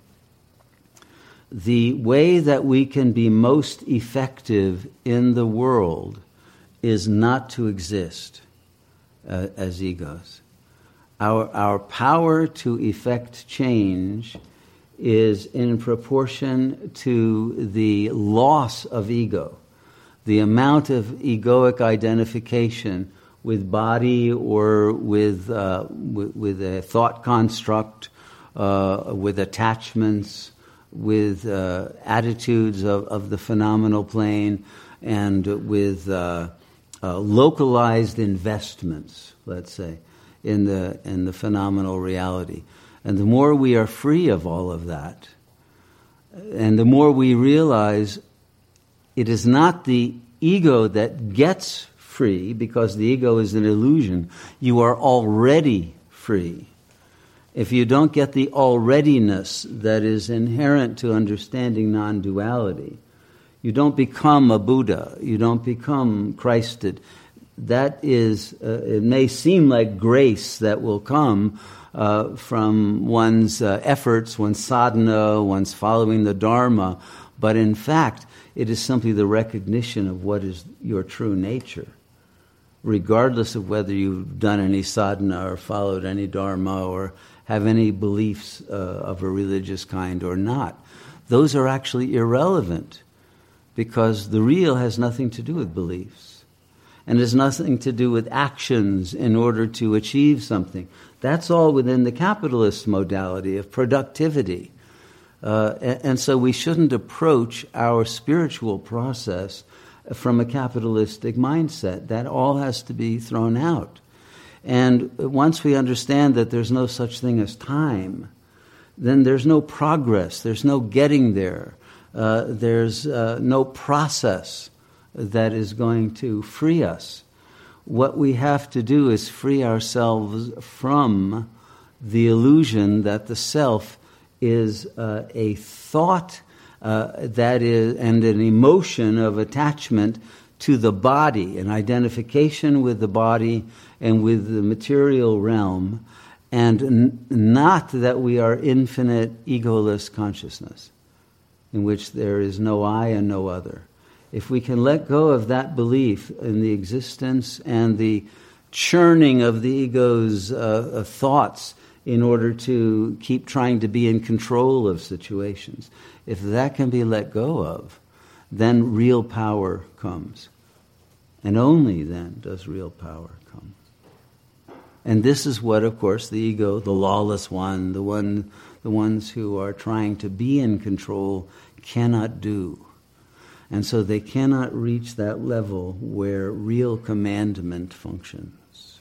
the way that we can be most effective in the world is not to exist as egos. Our power to effect change is in proportion to the loss of ego, the amount of egoic identification with body or with a thought construct, with attachments, with attitudes of the phenomenal plane, and with localized investments, let's say, in the phenomenal reality. And the more we are free of all of that, and the more we realize it is not the ego that gets free, because the ego is an illusion. You are already free. If you don't get the alreadiness that is inherent to understanding non-duality, you don't become a Buddha, you don't become Christed. That is, it may seem like grace that will come from one's efforts, one's sadhana, one's following the Dharma, but in fact, it is simply the recognition of what is your true nature, regardless of whether you've done any sadhana or followed any Dharma or have any beliefs of a religious kind or not. Those are actually irrelevant, because the real has nothing to do with beliefs. And has nothing to do with actions in order to achieve something. That's all within the capitalist modality of productivity. And so we shouldn't approach our spiritual process from a capitalistic mindset. That all has to be thrown out. And once we understand that there's no such thing as time, then there's no progress, there's no getting there, there's no process that is going to free us. What we have to do is free ourselves from the illusion that the self is a thought that is, and an emotion of attachment to the body, an identification with the body and with the material realm, and not that we are infinite egoless consciousness, in which there is no I and no other. If we can let go of that belief in the existence and the churning of the ego's thoughts in order to keep trying to be in control of situations, if that can be let go of, then real power comes. And only then does real power come. And this is what, of course, the ego, the lawless one, the ones who are trying to be in control, cannot do. And so they cannot reach that level where real commandment functions.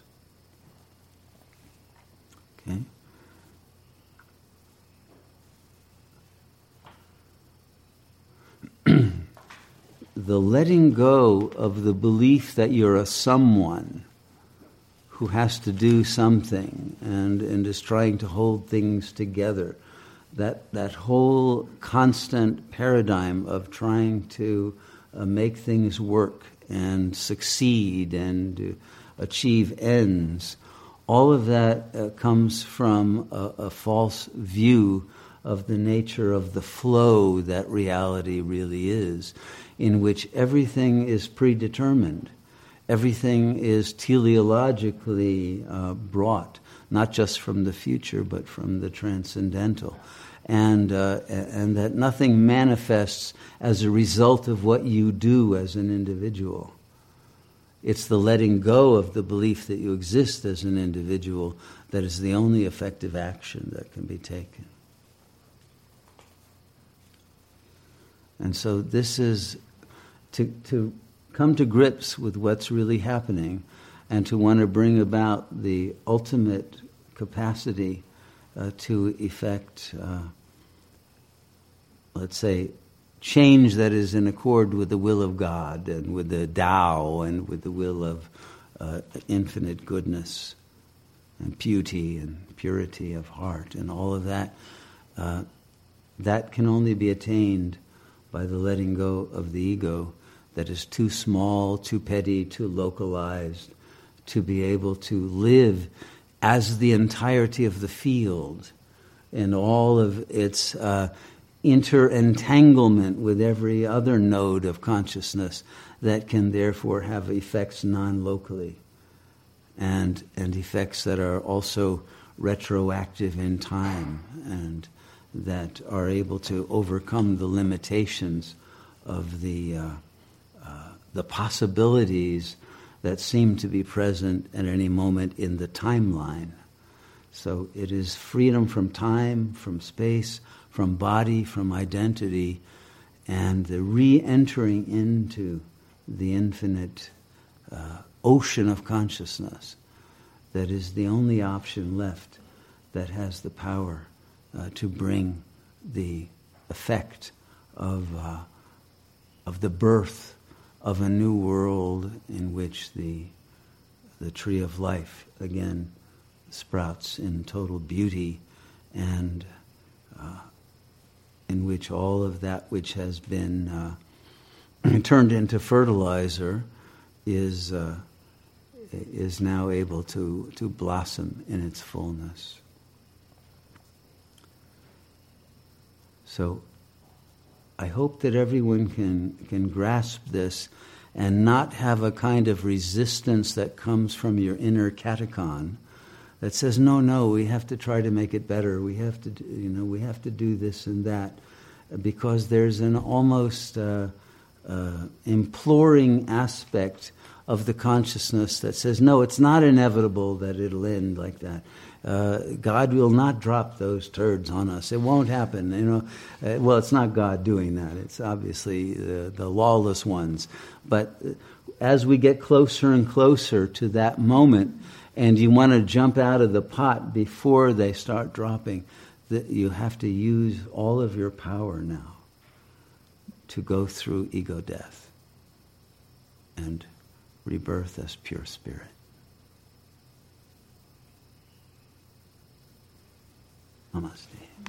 Okay? The letting go of the belief that you're a someone who has to do something and is trying to hold things together, that whole constant paradigm of trying to make things work and succeed and achieve ends, all of that comes from a false view of the nature of the flow that reality really is, in which everything is predetermined. Everything is teleologically brought, not just from the future, but from the transcendental. And that nothing manifests as a result of what you do as an individual. It's the letting go of the belief that you exist as an individual that is the only effective action that can be taken. And so this is to come to grips with what's really happening and to want to bring about the ultimate capacity to effect, let's say, change that is in accord with the will of God and with the Tao and with the will of infinite goodness and beauty and purity of heart and all of that, that can only be attained by the letting go of the ego that is too small, too petty, too localized to be able to live as the entirety of the field and all of its interentanglement with every other node of consciousness that can therefore have effects non-locally and effects that are also retroactive in time and that are able to overcome the limitations of the possibilities that seem to be present at any moment in the timeline. So it is freedom from time, from space, from body, from identity, and the re-entering into the infinite ocean of consciousness that is the only option left that has the power to bring the effect of the birth of a new world in which the tree of life again sprouts in total beauty and in which all of that which has been turned into fertilizer is now able to blossom in its fullness. So I hope that everyone can grasp this and not have a kind of resistance that comes from your inner catechon that says, no, we have to try to make it better. We have to do this and that, because there's an almost imploring aspect of the consciousness that says, no, it's not inevitable that it'll end like that. God will not drop those turds on us. It won't happen. Well, it's not God doing that. It's obviously the lawless ones. But as we get closer and closer to that moment, and you want to jump out of the pot before they start dropping, you have to use all of your power now to go through ego death and rebirth as pure spirit. Namaste.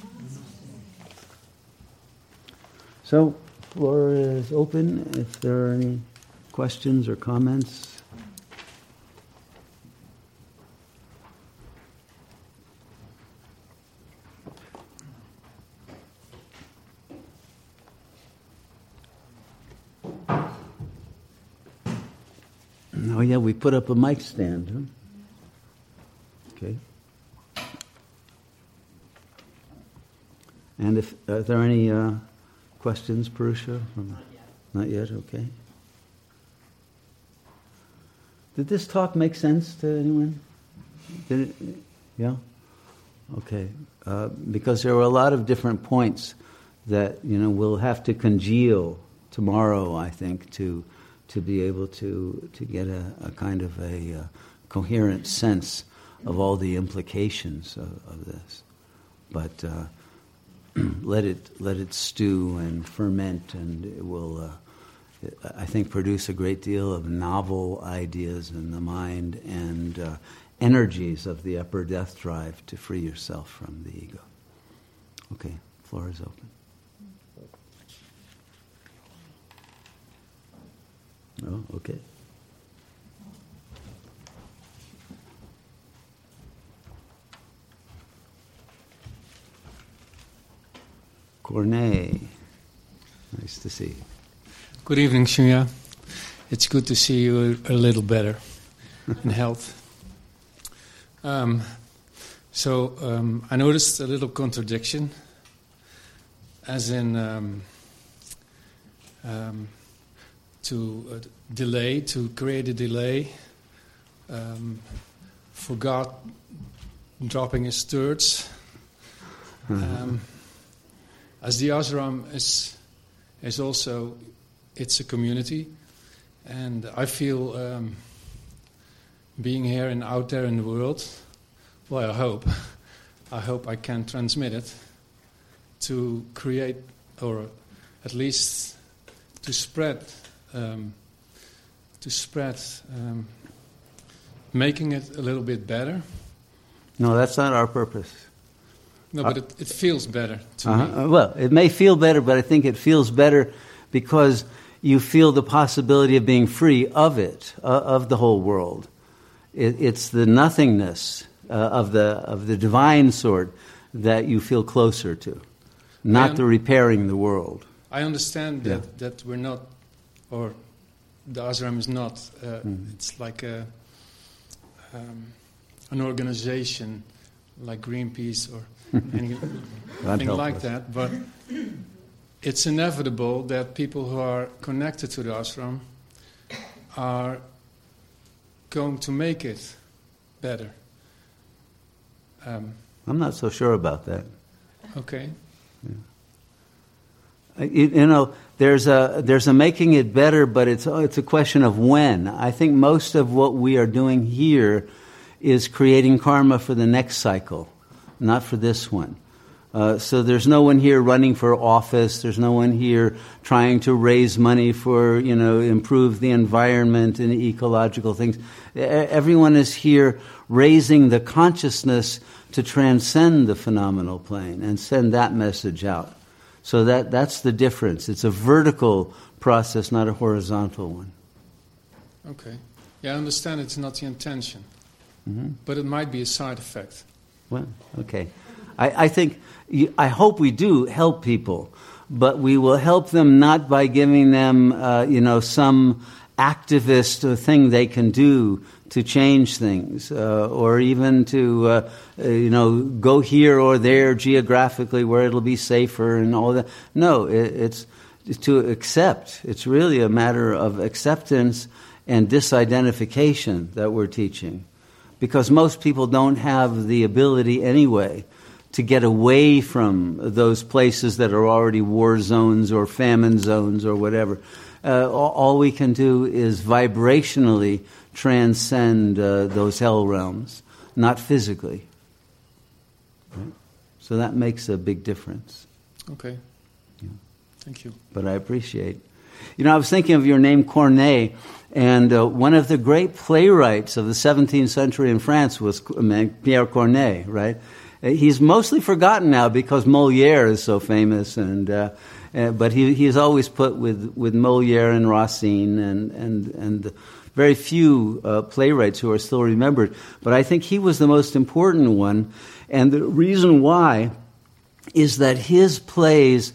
So, floor is open if there are any questions or comments. Oh yeah, we put up a mic stand, huh? Okay. And if are there any questions, Purusha? Not yet, okay. Did this talk make sense to anyone? Did it? Yeah? Okay. Because there were a lot of different points that, we'll have to congeal tomorrow, I think, to be able to get a kind of a coherent sense of all the implications of this. But let it stew and ferment, and it will, I think, produce a great deal of novel ideas in the mind and energies of the upper death drive to free yourself from the ego. Okay, floor is open. Oh, okay. Cornet, nice to see you. Good evening, Shunya. It's good to see you a little better in health. I noticed a little contradiction, as in to create a delay for God dropping His thirds. As the ashram is also, it's a community, and I feel being here and out there in the world. Well, I hope I can transmit it to create, or at least to spread, making it a little bit better. No, that's not our purpose. No, but it feels better to me. Well, it may feel better, but I think it feels better because you feel the possibility of being free of it, of the whole world. It's the nothingness of the divine sort that you feel closer to, not the repairing the world. I understand that we're not, or the ashram is not. It's like an organization like Greenpeace or anything like that. But it's inevitable that people who are connected to the ashram are going to make it better. I'm not so sure about that. Okay. Yeah. There's a making it better, but it's a question of when. I think most of what we are doing here is creating karma for the next cycle, not for this one. So there's no one here running for office. There's no one here trying to raise money for, improve the environment and ecological things. Everyone is here raising the consciousness to transcend the phenomenal plane and send that message out. So that's the difference. It's a vertical process, not a horizontal one. Okay. Yeah, I understand it's not the intention, but it might be a side effect. Well, okay. I hope we do help people, but we will help them not by giving them, some activist thing they can do to change things, or even to, go here or there geographically where it'll be safer and all that. No, it's to accept. It's really a matter of acceptance and disidentification that we're teaching, because most people don't have the ability anyway to get away from those places that are already war zones or famine zones or whatever. All we can do is vibrationally transcend those hell realms, not physically. Right? So that makes a big difference. Okay. Yeah. Thank you. But I appreciate. I was thinking of your name, Cornet, and one of the great playwrights of the 17th century in France was Pierre Corneille, right? He's mostly forgotten now because Molière is so famous, but he's always put with Molière and Racine and very few playwrights who are still remembered. But I think he was the most important one, and the reason why is that his plays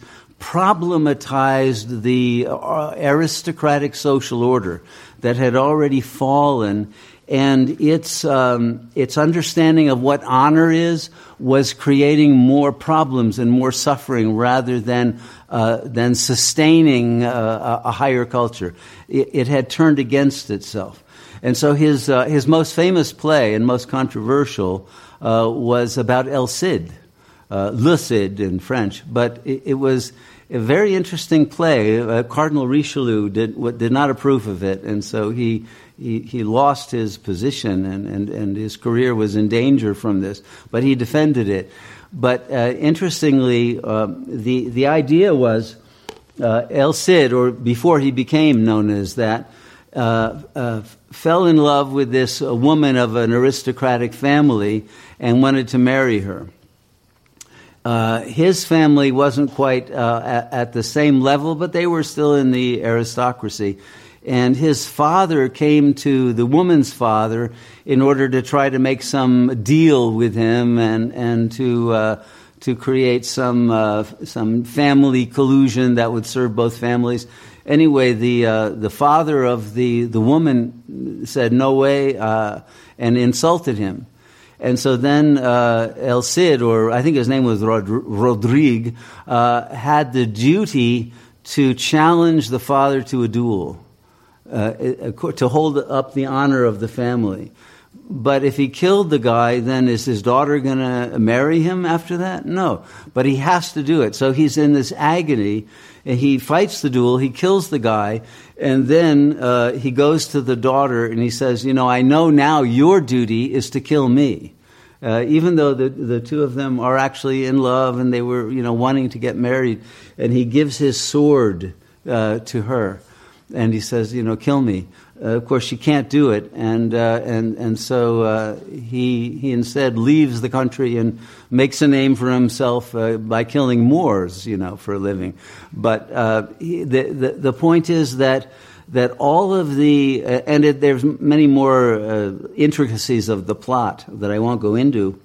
problematized the aristocratic social order that had already fallen. And its understanding of what honor is was creating more problems and more suffering rather than sustaining a higher culture. It had turned against itself. And so his most famous play and most controversial was about El Cid, Le Cid in French. But it was a very interesting play. Cardinal Richelieu did not approve of it, and so he lost his position and his career was in danger from this, but he defended it. But interestingly, the idea was El Cid, or before he became known as that, fell in love with this woman of an aristocratic family and wanted to marry her. His family wasn't quite at the same level, but they were still in the aristocracy. And his father came to the woman's father in order to try to make some deal with him and to create some family collusion that would serve both families. Anyway, the father of the woman said no way and insulted him. And so then El Cid, or I think his name was Rodrigue, had the duty to challenge the father to a duel, to hold up the honor of the family. But if he killed the guy, then is his daughter going to marry him after that? No. But he has to do it. So he's in this agony. He fights the duel. He kills the guy. And then he goes to the daughter and he says, I know now your duty is to kill me. Even though the two of them are actually in love and they were, wanting to get married. And he gives his sword to her. And he says, kill me. Of course, she can't do it, and so he instead leaves the country and makes a name for himself by killing Moors, for a living. But the point is that all of the there's many more intricacies of the plot that I won't go into.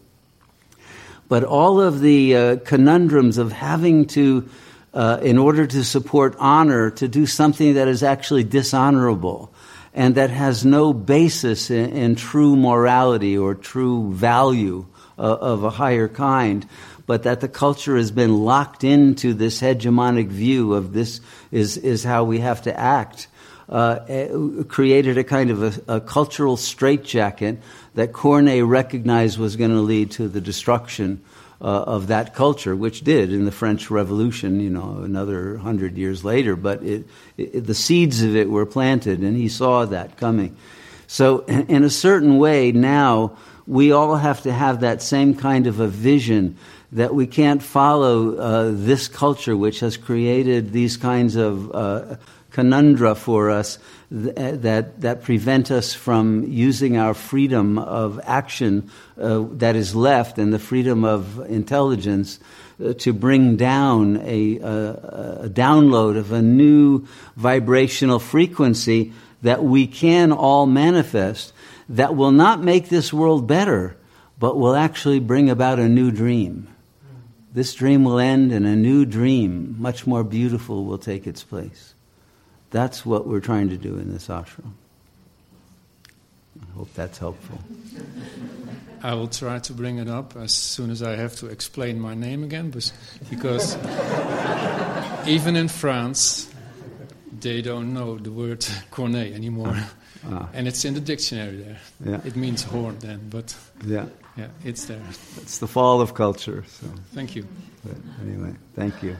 But all of the conundrums of having to, in order to support honor, to do something that is actually dishonorable. And that has no basis in true morality or true value of a higher kind, but that the culture has been locked into this hegemonic view of this is how we have to act, created a kind of a cultural straitjacket that Corneille recognized was going to lead to the destruction of that culture, which did in the French Revolution, another 100 years later. But the seeds of it were planted, and he saw that coming. So in a certain way, now we all have to have that same kind of a vision that we can't follow this culture, which has created these kinds of conundra for us that prevent us from using our freedom of action that is left and the freedom of intelligence to bring down a download of a new vibrational frequency that we can all manifest that will not make this world better, but will actually bring about a new dream. This dream will end and a new dream, much more beautiful, will take its place. That's what we're trying to do in this ashram. I hope that's helpful. I will try to bring it up as soon as I have to explain my name again, because even in France, they don't know the word Corneille anymore. And it's in the dictionary there. Yeah. It means horn then, but yeah, it's there. It's the fall of culture. So. Thank you. But anyway, thank you.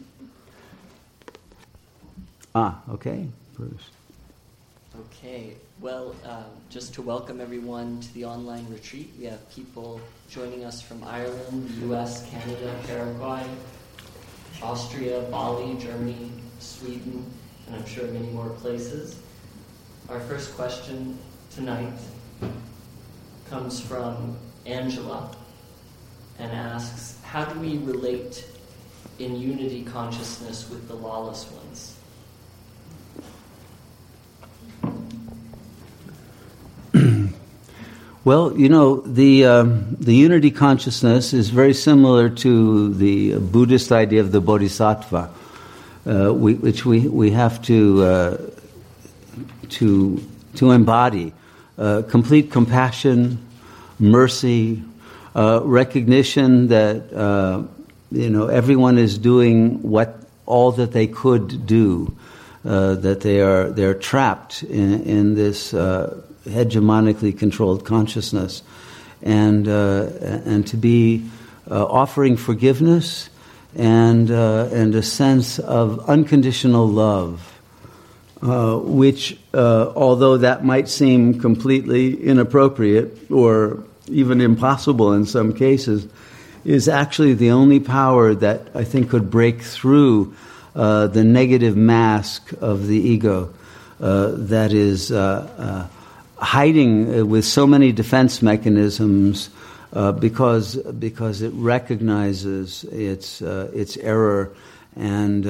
Okay, Bruce. Okay, well, just to welcome everyone to the online retreat, we have people joining us from Ireland, the US, Canada, Paraguay, Austria, Bali, Germany, Sweden, and I'm sure many more places. Our first question tonight comes from Angela and asks, how do we relate in unity consciousness with the lawless ones? Well, the unity consciousness is very similar to the Buddhist idea of the bodhisattva, which we have to embody complete compassion, mercy, recognition that everyone is doing all that they could do, that they're trapped in this hegemonically controlled consciousness, and to be offering forgiveness and a sense of unconditional love, which although that might seem completely inappropriate or even impossible in some cases, is actually the only power that I think could break through the negative mask of the ego that is hiding with so many defense mechanisms because it recognizes its error, and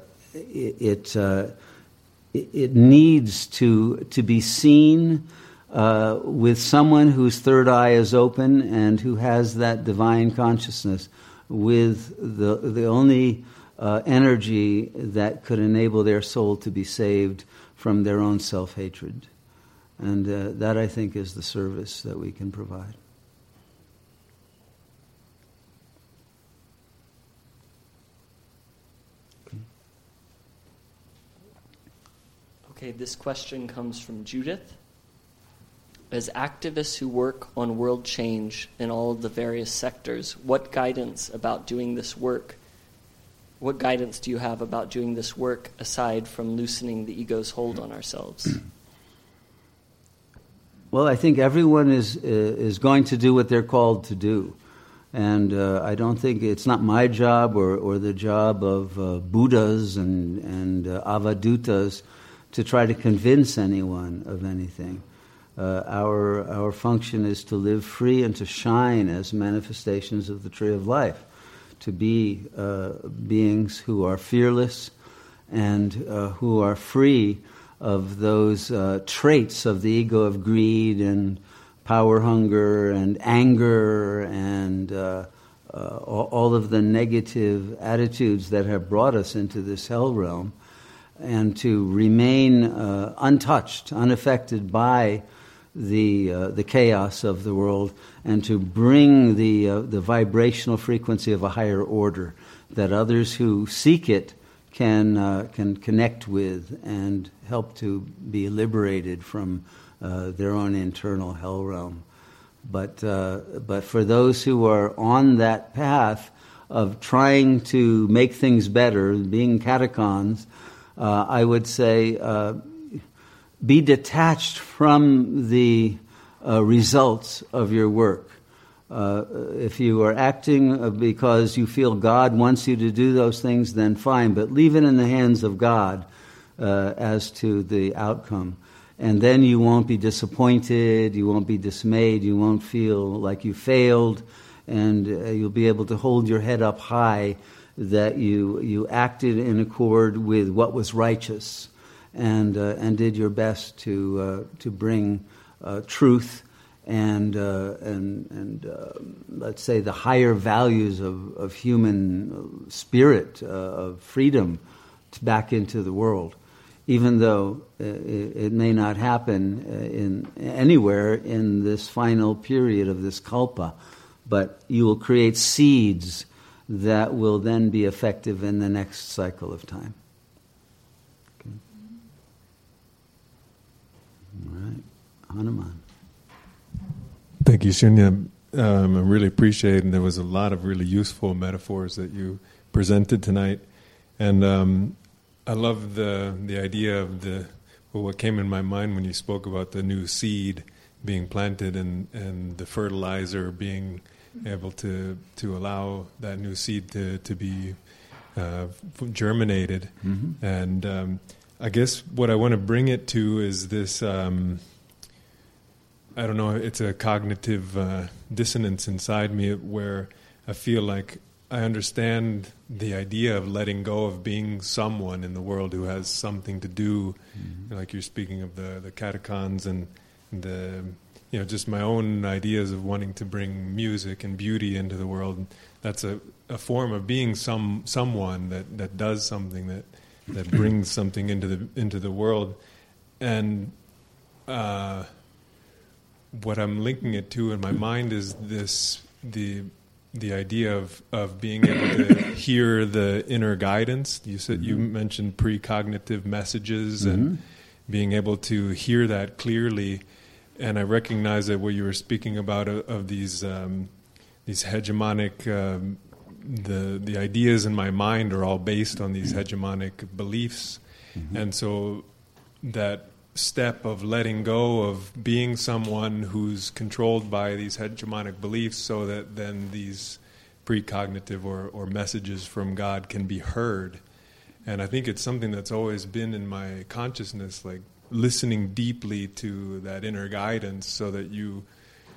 it needs to be seen with someone whose third eye is open and who has that divine consciousness, with the only energy that could enable their soul to be saved from their own self-hatred. And that, I think, is the service that we can provide. Okay, this question comes from Judith. As activists who work on world change in all of the various sectors, what guidance do you have about doing this work aside from loosening the ego's hold on ourselves? Well, I think everyone is going to do what they're called to do. And I don't think it's not my job or the job of Buddhas and Avadutas to try to convince anyone of anything. Our function is to live free and to shine as manifestations of the tree of life, to be beings who are fearless and who are free of those traits of the ego of greed and power hunger and anger and all of the negative attitudes that have brought us into this hell realm, and to remain untouched, unaffected by the chaos of the world, and to bring the vibrational frequency of a higher order that others who seek it can connect with and help to be liberated from their own internal hell realm. But for those who are on that path of trying to make things better, being catechons, I would say be detached from the results of your work. If you are acting because you feel God wants you to do those things, then fine, but leave it in the hands of God as to the outcome. And then you won't be disappointed, you won't be dismayed, you won't feel like you failed, and you'll be able to hold your head up high that you acted in accord with what was righteous, and did your best to bring truth and let's say the higher values of human spirit, of freedom, back into the world, even though it may not happen anywhere in this final period of this kalpa, but you will create seeds that will then be effective in the next cycle of time. Okay. All right, Hanuman. Thank you, Shunya. I really appreciate it, and there was a lot of really useful metaphors that you presented tonight. And I love the idea of what came in my mind when you spoke about the new seed being planted and the fertilizer being able to allow that new seed to be germinated. Mm-hmm. And I guess what I want to bring it to is this, I don't know, it's a cognitive dissonance inside me where I feel like I understand the idea of letting go of being someone in the world who has something to do, mm-hmm. like you're speaking of the catechons and the, just my own ideas of wanting to bring music and beauty into the world. That's a form of being someone that does something that brings something into the world. And what I'm linking it to in my mind is the idea of being able to hear the inner guidance. You said, mm-hmm. you mentioned precognitive messages, mm-hmm. and being able to hear that clearly. And I recognize that what you were speaking about of these hegemonic, the ideas in my mind are all based on these hegemonic beliefs, mm-hmm. and so that step of letting go of being someone who's controlled by these hegemonic beliefs, so that then these precognitive or messages from God can be heard. And I think it's something that's always been in my consciousness, like listening deeply to that inner guidance, so that you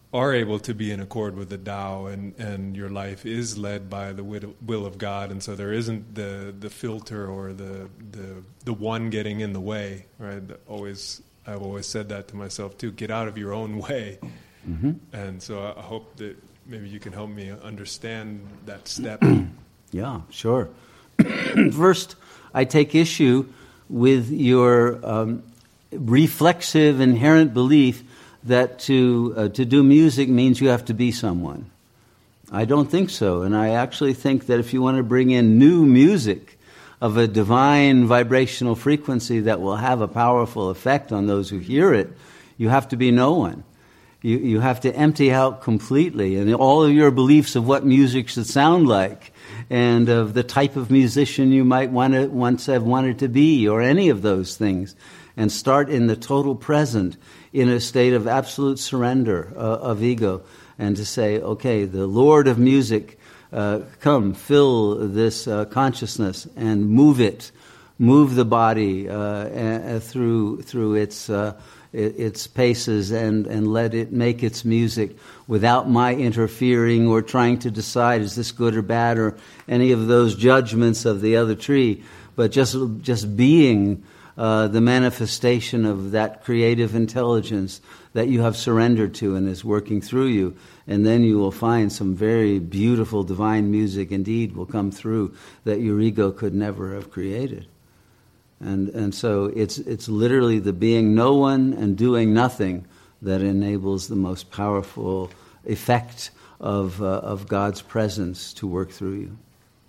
are able to be in accord with the Tao, and your life is led by the will of God, and so there isn't the filter or the one getting in the way, right? I've always said that to myself too. Get out of your own way. Mm-hmm. And so I hope that maybe you can help me understand that step. Yeah, sure. First, I take issue with your reflexive, inherent belief that to do music means you have to be someone. I don't think so, and I actually think that if you want to bring in new music of a divine vibrational frequency that will have a powerful effect on those who hear it, you have to be no one. You have to empty out completely, and all of your beliefs of what music should sound like, and of the type of musician you might once have wanted to be, or any of those things, and start in the total present, in a state of absolute surrender of ego, and to say, okay, the Lord of music, come, fill this consciousness and move it, move the body through its paces, and let it make its music without my interfering or trying to decide is this good or bad or any of those judgments of the other tree, but just being the manifestation of that creative intelligence that you have surrendered to and is working through you. And then you will find some very beautiful divine music indeed will come through that your ego could never have created. And so it's literally the being no one and doing nothing that enables the most powerful effect of God's presence to work through you.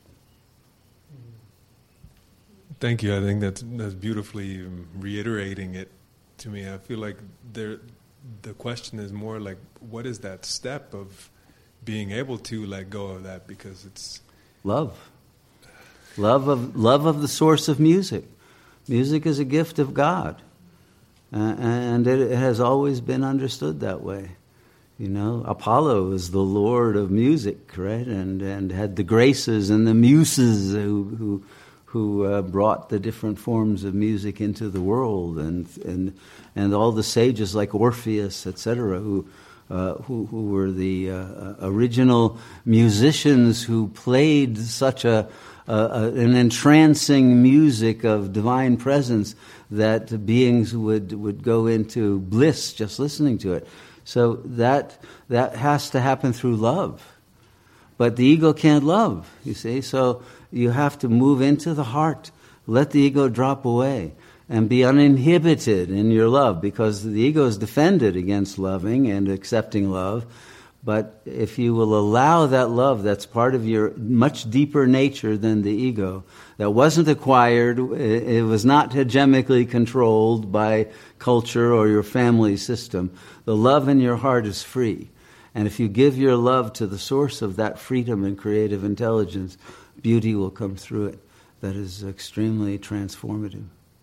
Thank you. I think that's beautifully reiterating it to me. I feel like the question is more like, what is that step of being able to let go of that? Because it's love of the source of music. Music is a gift of God, and it has always been understood that way. You know, Apollo is the lord of music, right? And had the graces and the muses who brought the different forms of music into the world, and all the sages like Orpheus, etc., who were the original musicians who played such an entrancing music of divine presence that beings would go into bliss just listening to it. So that has to happen through love. But the ego can't love, you see. So you have to move into the heart, let the ego drop away, and be uninhibited in your love, because the ego is defended against loving and accepting love. But if you will allow that love that's part of your much deeper nature than the ego, that wasn't acquired, it was not hegemically controlled by culture or your family system, the love in your heart is free. And if you give your love to the source of that freedom and creative intelligence, beauty will come through it that is extremely transformative.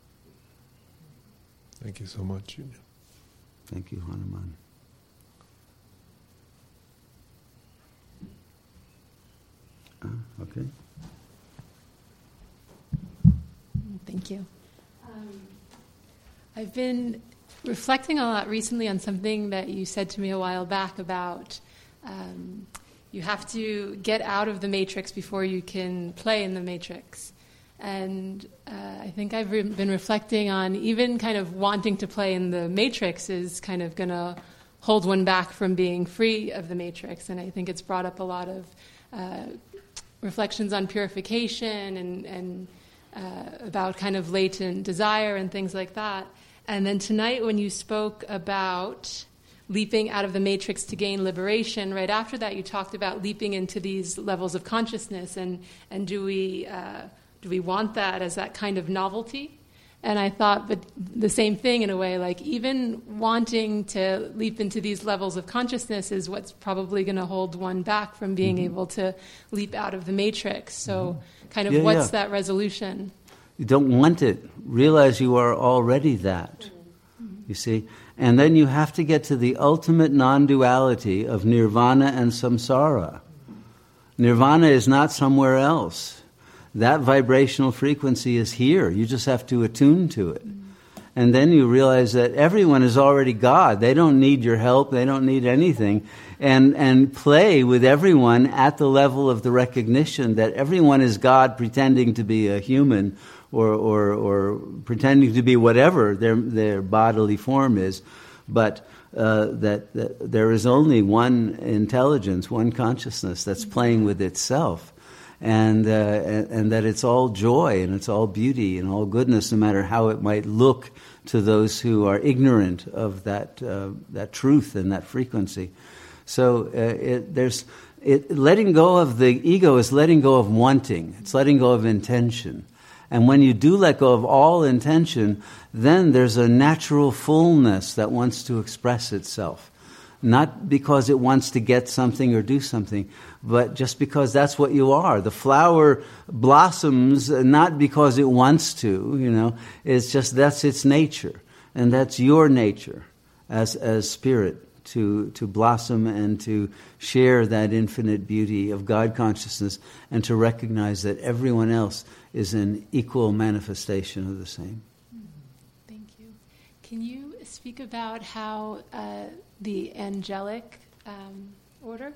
Thank you so much. Thank you, Hanuman. Okay. Thank you. I've been reflecting a lot recently on something that you said to me a while back about you have to get out of the matrix before you can play in the matrix. And I think I've been reflecting on even kind of wanting to play in the matrix is kind of going to hold one back from being free of the matrix. And I think it's brought up a lot of reflections on purification and about kind of latent desire and things like that. And then tonight when you spoke about leaping out of the matrix to gain liberation, right after that you talked about leaping into these levels of consciousness, and do we want that as that kind of novelty? And I thought, but the same thing in a way, like even wanting to leap into these levels of consciousness is what's probably going to hold one back from being able to leap out of the matrix. So kind of what's that resolution? You don't want it. Realize you are already that. You see? And then you have to get to the ultimate non-duality of nirvana and samsara. Nirvana is not somewhere else. That vibrational frequency is here. You just have to attune to it. And then you realize that everyone is already God. They don't need your help. They don't need anything. And play with everyone at the level of the recognition that everyone is God pretending to be a human or pretending to be whatever their bodily form is. But that there is only one intelligence, one consciousness that's playing with itself. And that it's all joy and it's all beauty and all goodness, no matter how it might look to those who are ignorant of that truth and that frequency. So letting go of the ego is letting go of wanting. It's letting go of intention. And when you do let go of all intention, then there's a natural fullness that wants to express itself. Not because it wants to get something or do something, but just because that's what you are. The flower blossoms not because it wants to, It's just that's its nature. And that's your nature as spirit to blossom and to share that infinite beauty of God consciousness and to recognize that everyone else is an equal manifestation of the same. Thank you. Can you speak about how the angelic order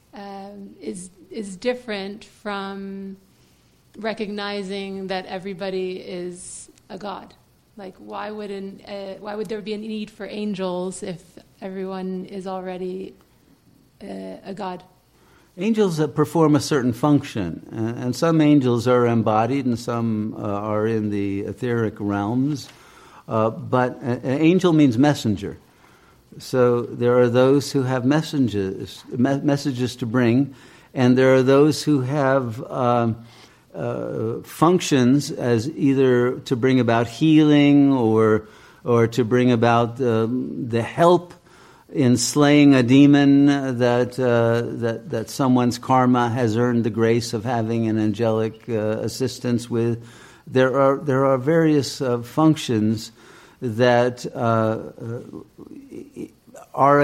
is different from recognizing that everybody is a god? Like, why would there be a need for angels if everyone is already a god? Angels perform a certain function, and some angels are embodied and some are in the etheric realms. But an angel means messenger. So there are those who have messages to bring, and there are those who have functions as either to bring about healing or to bring about the help in slaying a demon that someone's karma has earned the grace of having an angelic assistance with. There are various functions that are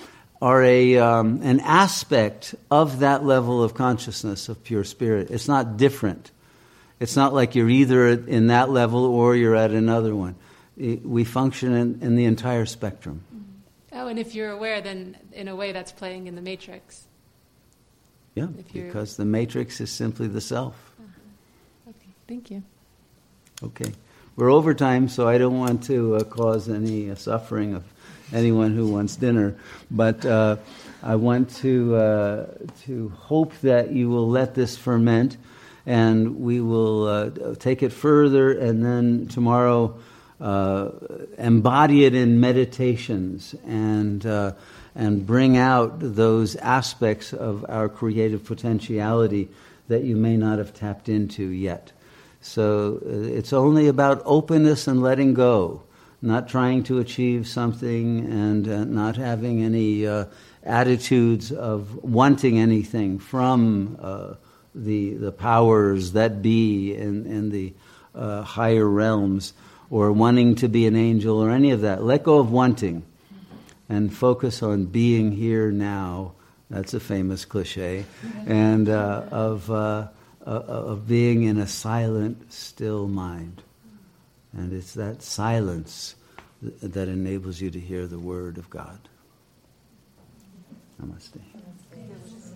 an aspect of that level of consciousness of pure spirit. It's not different. It's not like you're either in that level or you're at another one. We function in the entire spectrum. Oh, and if you're aware, then in a way that's playing in the matrix. Yeah, because the matrix is simply the self. Uh-huh. Okay, thank you. Okay. We're over time, so I don't want to cause any suffering of anyone who wants dinner. But I want to hope that you will let this ferment, and we will take it further, and then tomorrow embody it in meditations and bring out those aspects of our creative potentiality that you may not have tapped into yet. So it's only about openness and letting go, not trying to achieve something and not having any attitudes of wanting anything from the powers that be in the higher realms, or wanting to be an angel or any of that. Let go of wanting and focus on being here now. That's a famous cliche. And of being in a silent, still mind. And it's that silence that enables you to hear the word of God. Namaste.